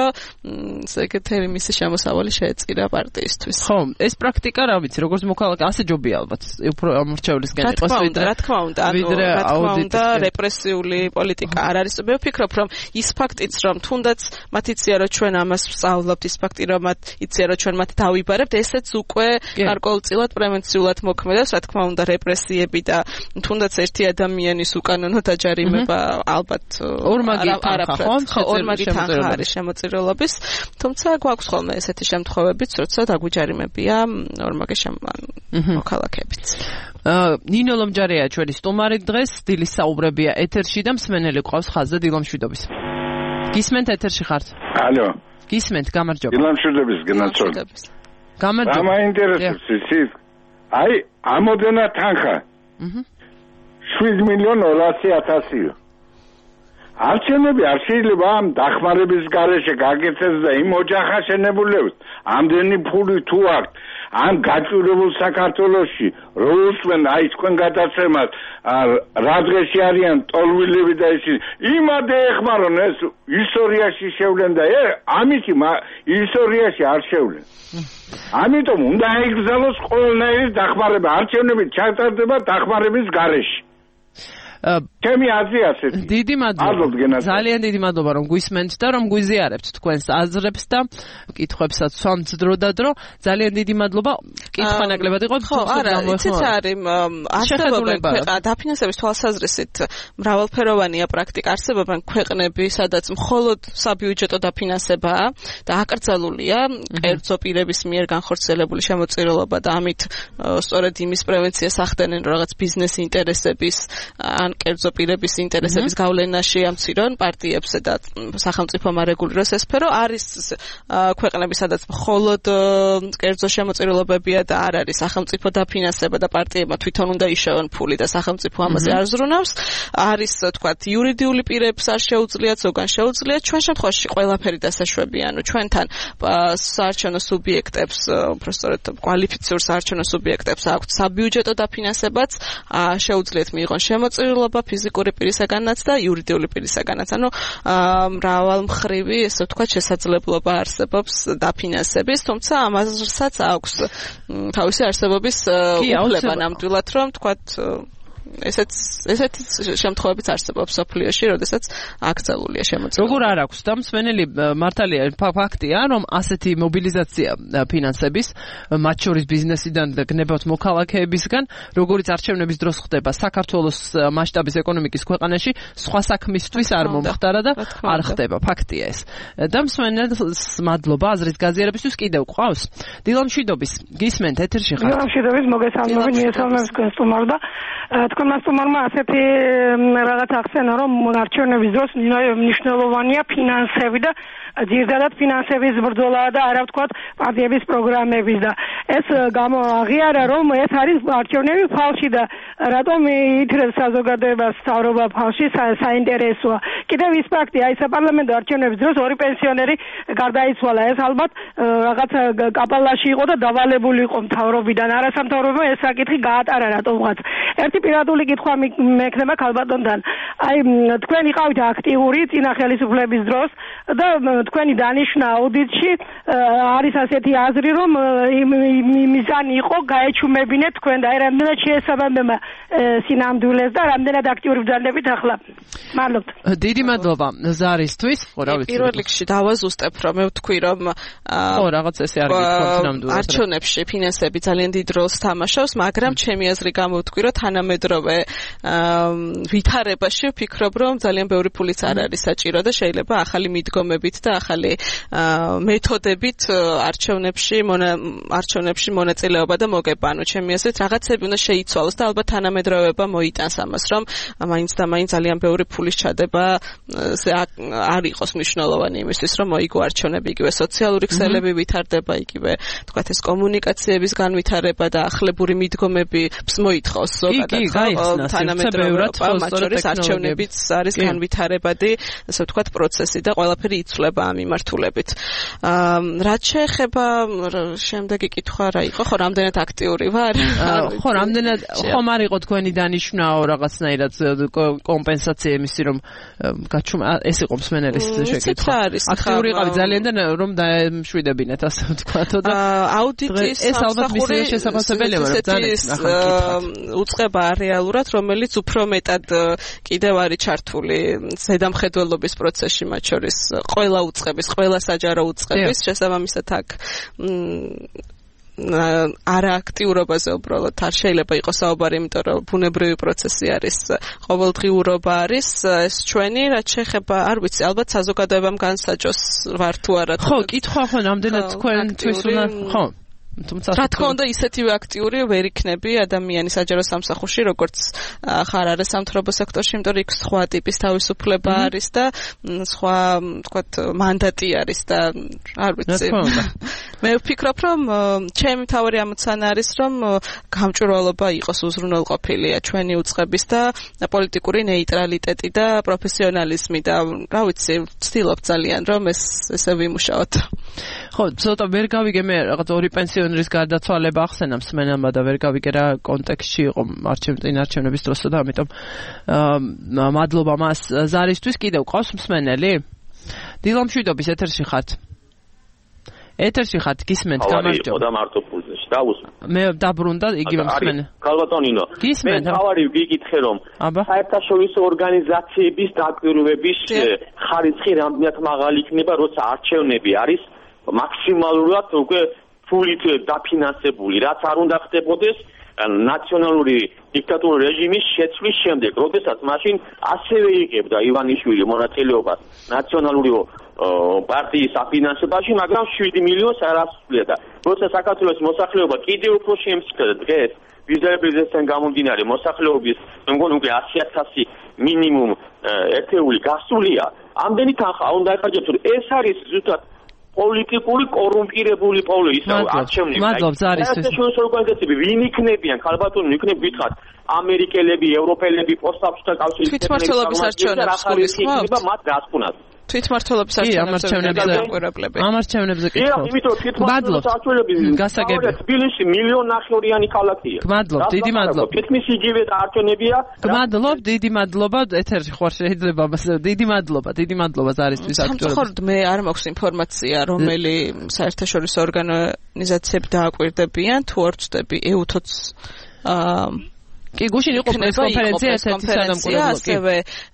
ესე იგი მისი შემოსავალი შეეწირა პარტიისთვის. ხო, ეს პრაქტიკა რა ვიცი, როგორც მოქალაქე, ასე ჯობია ალბათ. უფრო ამორჩევლისგან იყოს ვიდრე რა თქმა უნდა, რეპრესიული პოლიტიკა არ არის. მე ვფიქრობ, რომ ის ფაქტიც, რომ თუნდაც მათ იციან, რომ ჩვენ ამას ვსწავლობთ, ის ფაქტი, რომ მათ იციან, რომ ჩვენ მათ დავიბარებთ, ესეც უკვე გარკვეულწილად პრევენციულად მოქმედებს, რა თქმა უნდა, რეპრესიები და თუნდაც ერთი ადამიანის უკანონო დაჯარიმება ალბათ ორმაგი თანხა არის შემოწირულობის, თუმცა გვაქვს ხოლმე ესეთი შემთხვევებიც, როცა დაგვიჯარიმებია ორმაგი მოქალაქეებიც. ნინო ლომჯარია ჩვენი სტუმარი დღეს, დილის საუბრებია ეთერში და მსმენელი ყავს ხაზზე დილომშვიდობის. გისმენთ ეთერში ხართ? ალო. გისმენთ, გამარჯობა. დილომშვიდობის გენაცოლ. გამარჯობა. მაინტერესებს ის აი ამოდენა თანხა. 7,200,000. არჩევნები არ შეიძლება ამ დახმარების გარეშე გაკეთდეს და იმ ოჯახს შენებულებს ამდენი ფული თუ აქვს ამ გაჭირებულ საქართველოში რო უსმენ აი თქვენ გადაცემას რა დღეში არიან ტოლვილები და ისინი იმადე ეხმარონ ეს ისტორიაში შევლენ და ამითი ისტორიაში არ შევლენ ამიტომ უნდა აიგზავნოს ყველანაირი დახმარება არჩევნები ჩატარდება დახმარების გარეშე ჩემი აზრი ასეთი. დიდი მადლობა. ძალიან დიდი მადლობა რომ გვისმენთ და რომ გვიზიარებთ თქვენს აზრებს და კითხვებსაც სვამთ დრო და დრო. ძალიან დიდი მადლობა. კითხვა ნაკლებად იყო. ხო, არა, იცით არის არსებობენ დაფინანსების თვალსაზრისით მრავალფეროვანია პრაქტიკა. არსებობენ ქვეყნები, სადაც მხოლოდ საბიუჯეტო დაფინანსებაა და აკრძალულია კერძო პირების მიერ განხორციელებული შემოწირულობა და ამით სწორედ იმის პრევენციას ახდენენ რომ რაღაც ბიზნეს ინტერესების კერძო პირების ინტერესების გავლენაში ამცირონ პარტიებზე და სახელმწიფომ არეგულიროს ეს სფერო. არის ქვეყნები, სადაც მხოლოდ კერძო შემოწირულობებია და არ არის სახელმწიფო დაფინანსება და პარტიებმა თვითონ უნდა იშოვონ ფული და სახელმწიფო ამაზე არ ზრუნავს. არის, თქვათ, იურიდიული პირებს არ შეუძლიათ, ზოგან შეუძლიათ. ჩვენ შემთხვევაში ყველაფერი დასაშვებია. ანუ ჩვენთან საარჩევნო სუბიექტებს, უბრალოდ კვალიფიციურ საარჩევნო სუბიექტებს აქვთ საბიუჯეტო დაფინანსებაც, შეუძლიათ მიიღონ შემოწირულობა ფიზიკური პირისაგანაც და იურიდიული პირისაგანაც. ანუ მრავალმხრივი, ესე ვთქვათ, შესაძლებლობა არსებობს დაფინანსების, თუმცა ამასაც აქვს თავისი არსებობის უფლება ნამდვილად, რომ ვთქვათ ესეთი შემთხვევებიც არსებობს სოფლიოში, როდესაც აკრძალულია შემოწირულობა. როგორ არ აქვს და მსმენელი მართალია ფაქტია, რომ ასეთი მობილიზაცია ფინანსების, მათ შორის ბიზნესიდან და გნებავთ მოქალაქეებისგან, როგორც არჩევნების დროს ხდება საქართველოს მასშტაბის ეკონომიკის ქვეყანაში, სხვა საქმისთვის არ მომხდარა და არ ხდება. ფაქტია ეს. და მსმენელს მადლობა აზრის გაზიარებისთვის კიდევ ყავს. დილომშვიდობის, გისმენთ ეთერში ხართ. დილომშვიდობის, მოგესალმებით, მიესალმებს თქვენ სტუმარს და თქვენმა სტუმარმა ასეთი რაღაც ახსენა, რომ არჩევნების დროს მნიშვნელოვანია ფინანსები და ძირითადად ფინანსების ბრძოლა და არა ვთქვათ პარტიების პროგრამების და ეს გამოაღიარა, რომ ეს არის არჩევნები ფალში და რატომ ითრებს საზოგადოებას სწავლობა ფალში საინტერესოა. კიდევ ის ფაქტი, აი საპარლამენტო არჩევნების დროს ორი პენსიონერი გარდაიცვალა. ეს ალბათ რაღაც კაპალაში იყო და დავალებული იყო მთავრობიდან. არასამთავრობო ეს საკითხი გაატარა რატომღაც. ერთი პირადული კითხვა მექნება ქალბატონთან. აი თქვენ იყავით აქტიური წინა ხელისუფლების დროს და თქვენი დანიშვნა აუდიტში არის ასეთი აზრი, რომ მიზანი იყო გაეჩუმებინეთ თქვენ და აი რამდენად შეესაბამება სინამდვილეს და რამდენად აქტიური ბრძანდებით ახლა. მადლობთ. დიდი მადლობა ზარისთვის. რა ვიცი. პირველ რიგში დავაზუსტებ, რომ მე ვთქვი, რომ რაღაც ესე არ გითხოვთ ნამდვილად. არჩევნებში ფინანსები ძალიან დიდ როლს თამაშობს, მაგრამ ჩემი აზრი გამოვთქვი, რომ თანამედროვე ვითარებაში ვფიქრობ, რომ ძალიან ბევრი ფულიც არ არის საჭირო და შეიძლება ახალი მიდგომებით და ახალი მეთოდებით არჩევნებში მონაწილეობა და მოგება. ანუ ჩემი აზრით რაღაცები უნდა შეიცვალოს და ალბათ თანამედროვეობა მოიტანს ამას, რომ მაინც და მაინც ძალიან ბევრი ფულის ჩადება არ იყოს მნიშვნელოვანი იმისთვის, რომ მოიგო არჩევნები, იგივე სოციალური ქსელები ვითარდება, იგივე თქვათ ეს კომუნიკაციების განვითარება და ახლებური მიდგომები მოითხოვს ზოგადად თანამედროვეობა, მათ შორის არჩევნებიც არის განვითარებადი, ასე ვთქვათ, პროცესი და ყველაფერი იცვლება ამ მიმართულებით. რაც შეეხება შემდეგი კითხვა კითხვა რა იყო, ხო რამდენად აქტიური ვარ? ხო, რამდენად ხომ არ იყო თქვენი დანიშვნაო რაღაცნაირად კომპენსაცია იმისი რომ ეს იყო მსმენელის შეკითხვა. აქტიური იყავი ძალიან და რომ დაემშვიდებინეთ ასე ვთქვათ და აუდიტის ეს ალბათ მისი შესაძლებელია, მაგრამ ძალიან უწყება რეალურად, რომელიც უფრო მეტად კიდევ არის ჩართული ზედამხედველობის პროცესში, მათ შორის ყველა უწყების, ყველა საჯარო უწყების შესაბამისად აქ არააქტიურობაზე უბრალოდ არ შეიძლება იყოს საუბარი, იმიტომ რომ ბუნებრივი პროცესი არის, ყოველდღიურობა არის, ეს ჩვენი რაც შეეხება, არ ვიცი, ალბათ საზოგადოებამ განსაჯოს ვარ თუ არა. ხო, კითხვა ხო, რამდენად თქვენთვის უნდა, ხო. რა თქმა უნდა ისეთივე აქტიური ვერ იქნები ადამიანი საჯარო სამსახურში როგორც ხარ არის სამთავრობო სექტორში, იმიტომ რომ იქ სხვა ტიპის თავისუფლება არის და სხვა ვთქვათ მანდატი არის და არ ვიცი. მე ვფიქრობ რომ ჩემი მთავარი ამოცანა არის რომ გამჭვირვალობა იყოს უზრუნველყოფილია ჩვენი უწყების და პოლიტიკური ნეიტრალიტეტი და პროფესიონალიზმი და რა ვიცი ვცდილობ ძალიან რომ ესე ვიმუშაოთ. ხო, ცოტა ვერ გავიგე მე რაღაც ორი პენსიონერის გარდაცვალება ახსენა მსმენელმა და ვერ გავიგე რა კონტექსტში იყო არჩევნების დროსა და ამიტომ მადლობა მას ზარისთვის. კიდევ ყავს მსმენელი? დილამშვიდობის ეთერში ხართ? ეთერში ხართ, გისმენთ, გამარჯობა. და მარტო პულზეში დაუსმენ. მე დაბრუნდა იგივე მსმენელი. ქალბატონინო, მე თავარი ვიგითხე რომ საერთაშორისო ორგანიზაციების დაკვირვების ხარისხი რამდენად მაღალი იქნება, როცა არჩევნები არის მაქსიმალურად უკვე ფულით დაფინანსებული, რაც არ უნდა ხდებოდეს ნაციონალური დიქტატურული რეჟიმის შეცვლის შემდეგ, როდესაც მაშინ ასევე იღებდა ივანიშვილი მონაწილეობას ნაციონალური პარტიის საფინანსებაში, მაგრამ 7 მილიონს არ ასრულებდა და როცა საქართველოს მოსახლეობა კიდევ უფრო შემცირდა დღეს ვიზებისგან გამომდინარე მოსახლეობის მე მგონი უკვე 100,000 მინიმუმ ერთეული გასულია, ამდენი თანხა უნდა ეხარჯოს, ეს არის ზუსტად პოლიტიკური კორუმპირებული პოლიტიკა არჩევნები. მადლობა ზარისთვის. საერთაშორისო ორგანიზაციები ვინ იქნებიან? ქალბატონი იქნებ გითხრათ ამერიკელები, ევროპელები, პოსტსაბჭოთა კავშირის თვითმმართველობის არჩევნებს გულისხმობთ? მათ გასკვნათ. თვითმმართველობის არჩევნებზე ამარჩევნებზე კითხავთ. იმიტომ თვითმმართველობის არჩევნების გასაგები. თბილისი 1,5 მილიონი ქალაქია. გმადლობ, დიდი მადლობა. თითქმის იგივე არჩევნებია. გმადლობ, დიდი მადლობა. ეთერში ხარ შეიძლება დიდი მადლობა ზარისთვის აქტუალურად. სამწუხაროდ მე არ მაქვს ინფორმაცია, რომელი საერთაშორისო ორგანიზაციები დააკვირდებიან, თუ არ ვწდები EUTOC კი გუშინ იყო პრესკონფერენცია ესეთი სადამკვირვებლო ასევე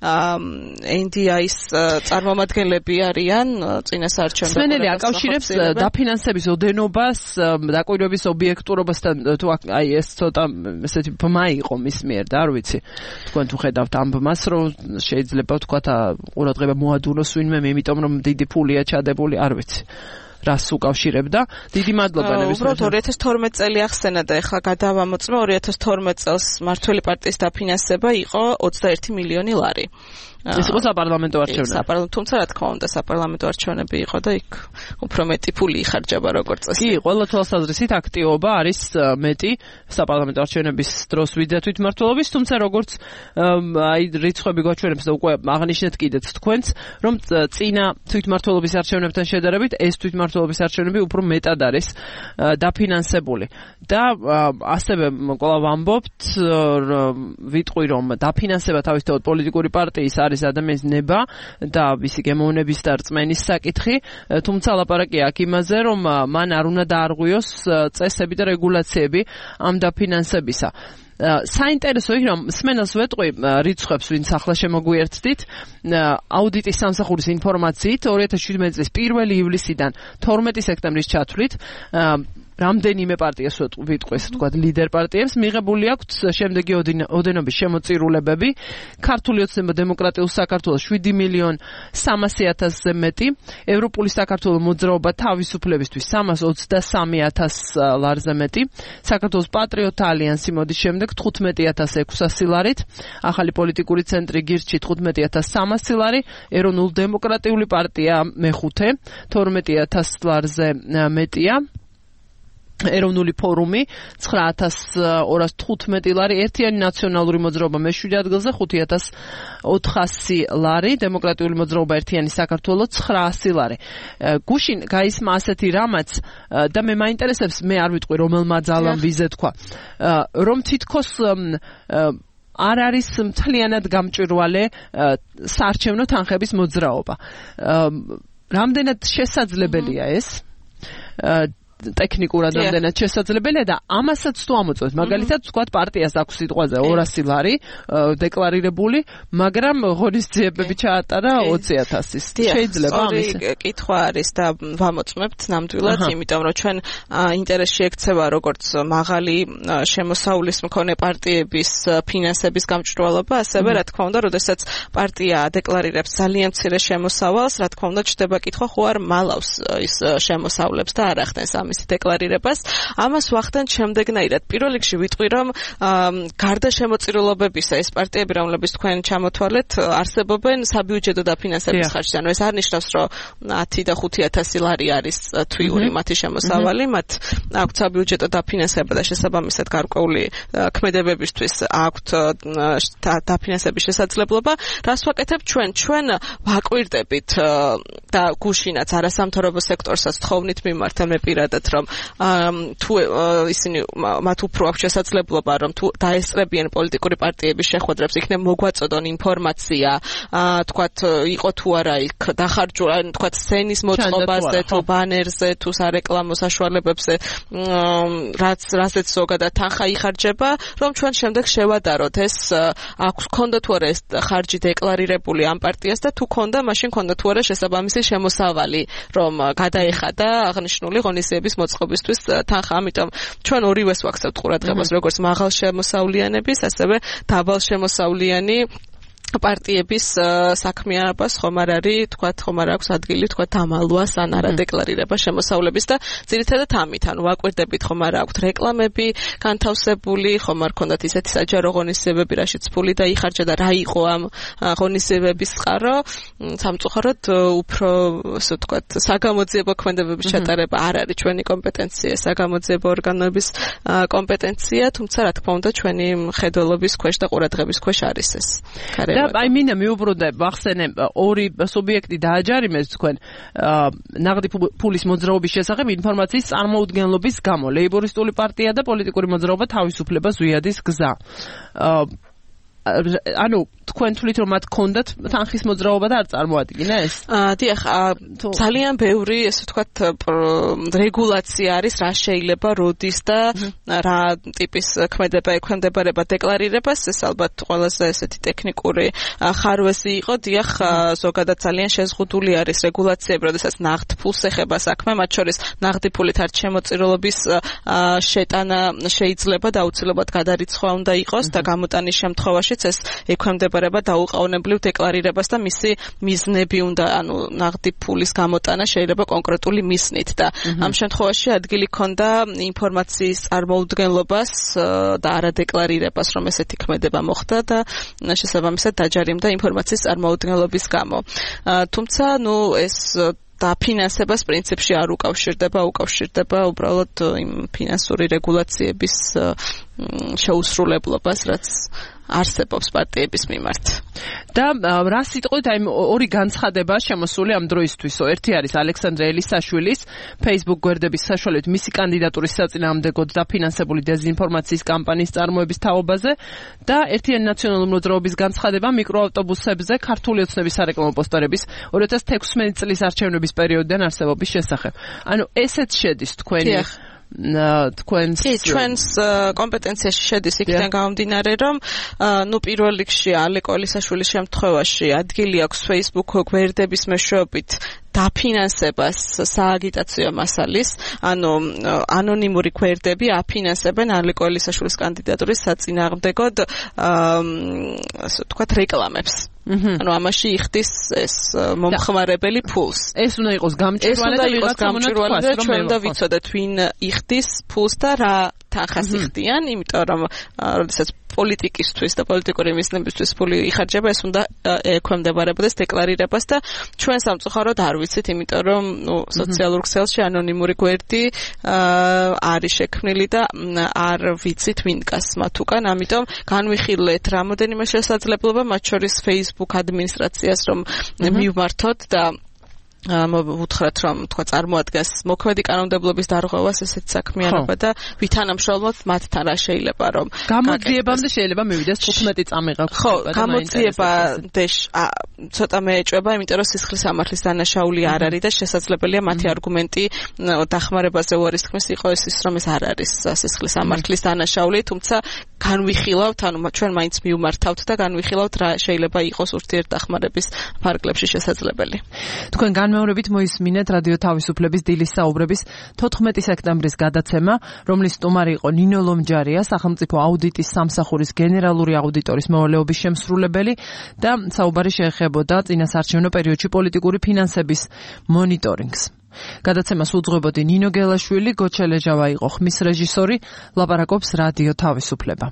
NDI-ის წარმომადგენლები არიან წინას არჩევნებში. მსმენელი აკავშირებს დაფინანსების ოდენობას, დაკვირვების ობიექტურობასთან თუ აი ეს ცოტა ესეთი ბმა იყო მის მიერ და არ ვიცი თქვენ თუ ხედავთ ამ ბმას რომ შეიძლება ვთქვათ ყურადღება მოადუნოს ვინმე, იმიტომ რომ დიდი ფულია ჩადებული, არ ვიცი. რას უკავშირებდა. დიდი მადლობა ნებისმიერ. უბრალოდ 2012 წელი ახსენა და ეხლა გადავამოწმე 2012 წელს მართველი პარტიის დაფინანსება იყო 21 მილიონი ლარი. ეს იყო საპარლამენტო არჩევნები. თუმცა რა თქმა უნდა საპარლამენტო არჩევნები იყო და იქ უფრო მეტი ფული იხარჯება როგორც წესი. კი, ყველა თვალსაზრისით აქტივობა არის მეტი საპარლამენტო არჩევნების დროს ვიდრე თვითმმართველობის, თუმცა როგორც აი რიცხვები გვაჩვენებს და უკვე აღნიშნეთ კიდეც თქვენს, რომ წინა თვითმმართველობის არჩევნებთან შედარებით ეს თვითმმართველობის არჩევნები უფრო მეტად არის დაფინანსებული. და ასევე კვლავ ვამბობთ, ვიტყვი რომ დაფინანსება თავისთავად პოლიტიკური პარტიის არის ადამიანის ნება და მისი გემოვნების და რწმენის საკითხი, თუმცა ლაპარაკია აქ იმაზე, რომ მან არ უნდა დაარღვიოს წესები და რეგულაციები ამ დაფინანსებისა. საინტერესო იქ რომ მსმენელს ვეტყვი რიცხვებს, ვინც ახლა შემოგვიერთდით, აუდიტის სამსახურის ინფორმაციით 2017 წლის 1 ივლისიდან 12 სექტემბრის ჩათვლით რამდენიმე პარტიას ვიტყვი, ესე ვთქვათ, ლიდერ პარტიებს მიღებული აქვთ შემდეგი ოდენობის შემოწირულებები: ქართული ოცნება დემოკრატიულ საქართველოს 7,300,000-ზე მეტი, ევროპული საქართველოს მოძრაობა თავისუფლებისთვის 323,000 ლარზე მეტი, საქართველოს პატრიოტთა ალიანსი მოდის შემდეგ 15,600 ლარით, ახალი პოლიტიკური ცენტრი გირჩი 15,300 ლარი, ეროვნულ დემოკრატიული პარტია მეხუთე 12,000 ლარზე მეტია. ეროვნული ფორუმი 9215 ლარი, ერთიანი ნაციონალური მოძრაობა მე-7 ადგილზე 5400 ლარი, დემოკრატიული მოძრაობა ერთიანი საქართველო 900 ლარი. გუშინ გაისმა ასეთი რამაც და მე მაინტერესებს, მე არ ვიტყვი რომელმა ძალამ ვიზე თქვა, რომ თითქოს არ არის მთლიანად გამჭვირვალე საარჩევნო თანხების მოძრაობა. რამდენად შესაძლებელია ეს? ტექნიკურად რამდენად შესაძლებელია და ამასაც თუ ამოწევთ, მაგალითად ვთქვათ პარტიას აქვს სიტყვაზე 200 ლარი დეკლარირებული, მაგრამ ღონისძიებები ჩაატარა 20000-ის. შეიძლება ამის კითხვა არის და ვამოწმებთ ნამდვილად, იმიტომ რომ ჩვენ ინტერესში ექცევა როგორც მაღალი შემოსავლის მქონე პარტიების ფინანსების გამჭვირვალობა, ასევე რა თქმა უნდა, როდესაც პარტია დეკლარირებს ძალიან მცირე შემოსავალს, რა თქმა უნდა, ჩდება კითხვა, ხო არ მალავს ის შემოსავლებს და არ ახდენს მისი დეკლარირებას. ამას ვახდენთ შემდეგნაირად. პირველ რიგში ვიტყვი, რომ გარდა შემოწირულობებისა ეს პარტიები, რომლებიც თქვენ ჩამოთვალეთ, არსებობენ საბიუჯეტო დაფინანსების ხარჯზე. ანუ ეს არ ნიშნავს, რომ 10 და 5000 ლარი არის თვიური მათი შემოსავალი, მათ აქვთ საბიუჯეტო დაფინანსება და შესაბამისად გარკვეული ქმედებებისთვის აქვთ დაფინანსების შესაძლებლობა. რას ვაკეთებთ ჩვენ? ჩვენ ვაკვირდებით და გუშინაც არასამთავრობო სექტორსაც თხოვნით მიმართა მე პირადად, რომ თუ ისინი მათ უფრო აქვს შესაძლებლობა, რომ თუ დაესწრებიან პოლიტიკური პარტიების შეხვედრებს, იქნებ მოგვაწოდონ ინფორმაცია, თქვათ იყო თუ არა იქ დახარჯული, თქვათ სცენის მოწყობაზე, თუ ბანერზე, თუ სარეკლამო საშუალებებზე, რაზეც ზოგადად თანხა იხარჯება, რომ ჩვენ შემდეგ შევადაროთ ეს აქვს ქონდა თუ არა ეს ხარჯი დეკლარირებული ამ პარტიას და თუ ქონდა, მაშინ ქონდა თუ არა შესაბამისი შემოსავალი, რომ გადაეხადა აღნიშნული ღონისძიების მოწყობისთვის თანხა. ამიტომ ჩვენ ორივეს ვაქცევთ ყურადღებას, როგორც მაღალ შემოსავლიანების, ასევე დაბალ შემოსავლიანი პარტიების საქმიანობას ხომ არ არის, თქვათ, ხომ არ აქვს ადგილი, თქვათ, დამალვას ან არადეკლარირება შემოსავლების და ძირითადად ამით, ანუ ვაკვირდებით, ხომ არ აქვთ რეკლამები განთავსებული, ხომ არ ქონდათ ისეთი საჯარო ღონისძიებები, რაშიც ფული დაიხარჯა და რა იყო ამ ღონისძიებების წყარო. სამწუხაროდ უფრო, ასე ვთქვათ, საგამოძიებო ქმედებების ჩატარება არ არის ჩვენი კომპეტენცია, საგამოძიებო ორგანოების კომპეტენცია, თუმცა რა თქმა უნდა, ჩვენი მხედველობის ქვეშ და ყურადღების ქვეშ არის ეს. აი მინდა მიუბრუნდე ვახსენე ორი სუბიექტი დააჯარიმეს თქვენ ნაღდი ფულის მოძრაობის შესახებ ინფორმაციის წარმოუდგენლობის გამო. ლეიბორისტული პარტია და პოლიტიკური მოძრაობა თავისუფლება ზვიადის გზა. ანუ თქვენ თვლით რომ მათ ქონდათ თანხის მოძრაობა და არ წარმოადგინა ეს? დიახ, ძალიან ბევრი, ესე ვთქვათ, რეგულაცია არის, რა შეიძლება როდის და რა ტიპის ქმედება ექვემდებარება დეკლარირებას. ეს ალბათ ყველაზე ესეთი ტექნიკური ხარვესი იყო. დიახ, ზოგადად ძალიან შეზღუდული არის რეგულაციები, როდესაც ნაღდ ფულს ეხება საქმე, მათ შორის ნაღდი ფულით არ შემოწირულობის შეტანა შეიძლება და აუცილებლად გადარიცხვა უნდა იყოს და გამოტანის შემთხვევაში ეს ექვემდებარება დაუყოვნებლივ დეკლარირებას და მისი მიზნები უნდა, ანუ ნაღდი ფულის გამოტანა შეიძლება კონკრეტული მიზნით და ამ შემთხვევაში ადგილი ქონდა ინფორმაციის წარმოუდგენლობას და არადეკლარირებას, რომ ესეთი ქმედება მოხდა და შესაბამისად დაჯარიმდა ინფორმაციის წარმოუდგენლობის გამო. თუმცა, ნუ ეს დაფინანსებას პრინციპში არ უკავშირდება უბრალოდ იმ ფინანსური რეგულაციების შეუსრულებლობას, რაც არსებობს პარტიების მიმართ. და რა სიტყვით აი ორი განცხადება შემოსული ამ დროისთვის. ერთი არის ალექსანდრე ელისაშვილის Facebook გვერდების საშუალებით მისი კანდიდატურის საწინააღმდეგოდ დაფინანსებული დეზინფორმაციის კამპანიის წარმოების თაობაზე და ერთიანი ნაციონალური მოძრაობის განცხადება მიკროავტობუსებზე ქართული ოცნების სარეკლამო პოსტერების 2016 წლის არჩევნების პერიოდიდან არსებობის შესახებ. ანუ ესეც შედის ჩვენს კომპეტენციაში შედის იქიდან გამომდინარე, რომ ნუ პირველ რიგში ალეკო ელისაშვილის შემთხვევაში ადგილი აქვს Facebook გვერდების მეშვეობით დაფინანსებას სააგიტაციო მასალის, ანუ ანონიმური გვერდები აფინანსებენ ალეკო ელისაშვილის კანდიდატურის საწინააღმდეგოდ ასე ვთქვათ რეკლამებს. ანუ ამაში იხდის ეს მომხმარებელი ფულს. ეს უნდა იყოს გამჭვირვალე და ჩვენ უნდა ვიცოდეთ ვინ იხდის ფულს და რა თან ხასი ხდიან, იმიტომ რომ როდესაც პოლიტიკისთვის და პოლიტიკური მიზნებისთვის ფული იხარჯება, ეს უნდა ექვემდებარებოდეს დეკლარირებას და ჩვენ სამწუხაროდ არ ვიცით, იმიტომ რომ სოციალურ ქსელში ანონიმური გვერდი არის შექმნილი და არ ვიცით ვინ დგას მათ უკან, ამიტომ განვიხილეთ რამოდენიმე შესაძლებლობა, მათ შორის Facebook ადმინისტრაციას რომ მივმართოთ და უთხრათ რომ თქვა წარმოადგენს მოქმედი კანონმდებლობის დარღვევას ესეთ საქმიანობა და ვითანამშრომლოთ მათთან რა შეიძლება რომ გამოძიებამდე შეიძლება მივიდეს 15 წამი გაქვს ხო გამოძიებამდე ცოტა მეეჭვება იმიტომ რომ სისხლის სამართლის დანაშაული არ არის და შესაძლებელია მათი არგუმენტი დახმარებაზე უარის თქმის იყო ის რომ ეს არ არის სისხლის სამართლის დანაშაული თუმცა განვიხილავთ ანუ ჩვენ მაინც მივმართავთ და განვიხილავთ რა შეიძლება იყოს ურთიერთდახმარების ფარგლებში შესაძლებელი თქვენ განმეორებით მოისმინეთ რადიო თავისუფლების დილის საუბრების 14 სექტემბრის გადაცემა, რომლის სტუმარი იყო ნინო ლომჯარია, სახელმწიფო აუდიტის სამსახურის გენერალური აუდიტორის მოვალეობის შემსრულებელი და საუბარი შეეხებოდა წინასარჩევნო პერიოდში პოლიტიკური ფინანსების მონიტორინგს. გადაცემას უძღვებოდი ნინო გელაშვილი, გოჩელეჟავა იყო ხმის რეჟისორი, ლაპარაკობს რადიო თავისუფლება.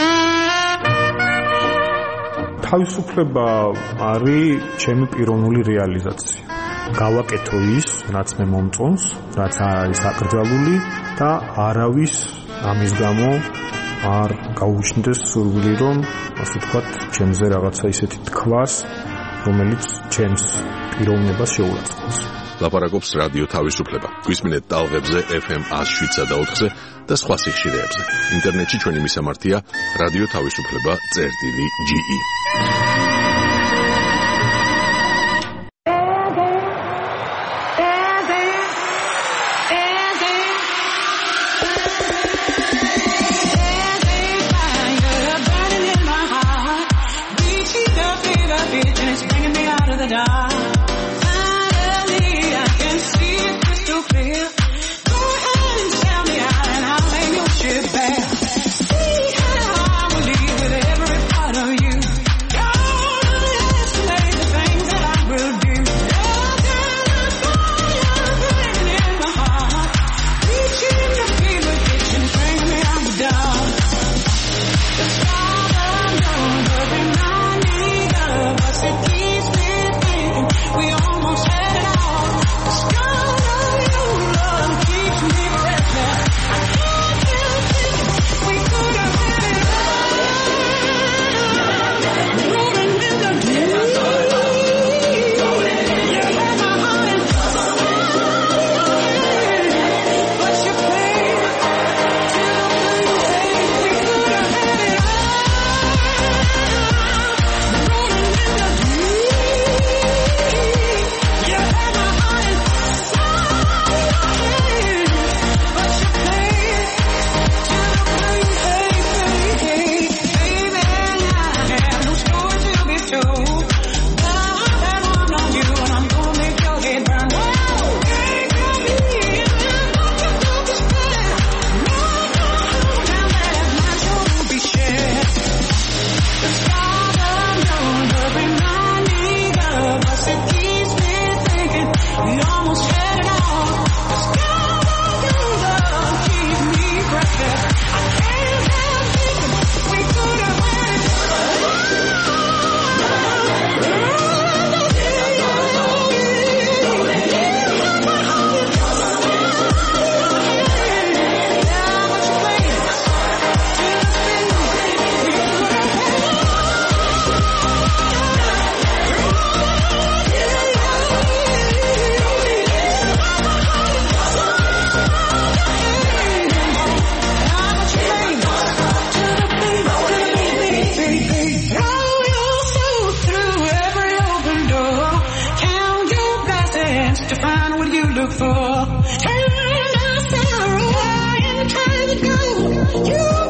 თავისუფლება არის ჩემი პიროვნული რეალიზაცია. გავაკეთო ის, რაც მე მომწონს, რაც არის აკრძალული და არავის ამის გამო არ გაუჩნდეს სურვილი, რომ ასე ვთქვათ, ჩემზე რაღაცა ისეთი თქვას, რომელიც ჩემს პიროვნებას შეურაცხყოფს. ლაპარაკობს რადიო თავისუფლება. გვისმინეთ ტალღებზე FM 107 და 4-ზე და სხვა სიხშირეებზე. ინტერნეტში ჩვენი მისამართია რადიო თავისუფლება.ge. To find what you look for, turn our sorrow into the gold. You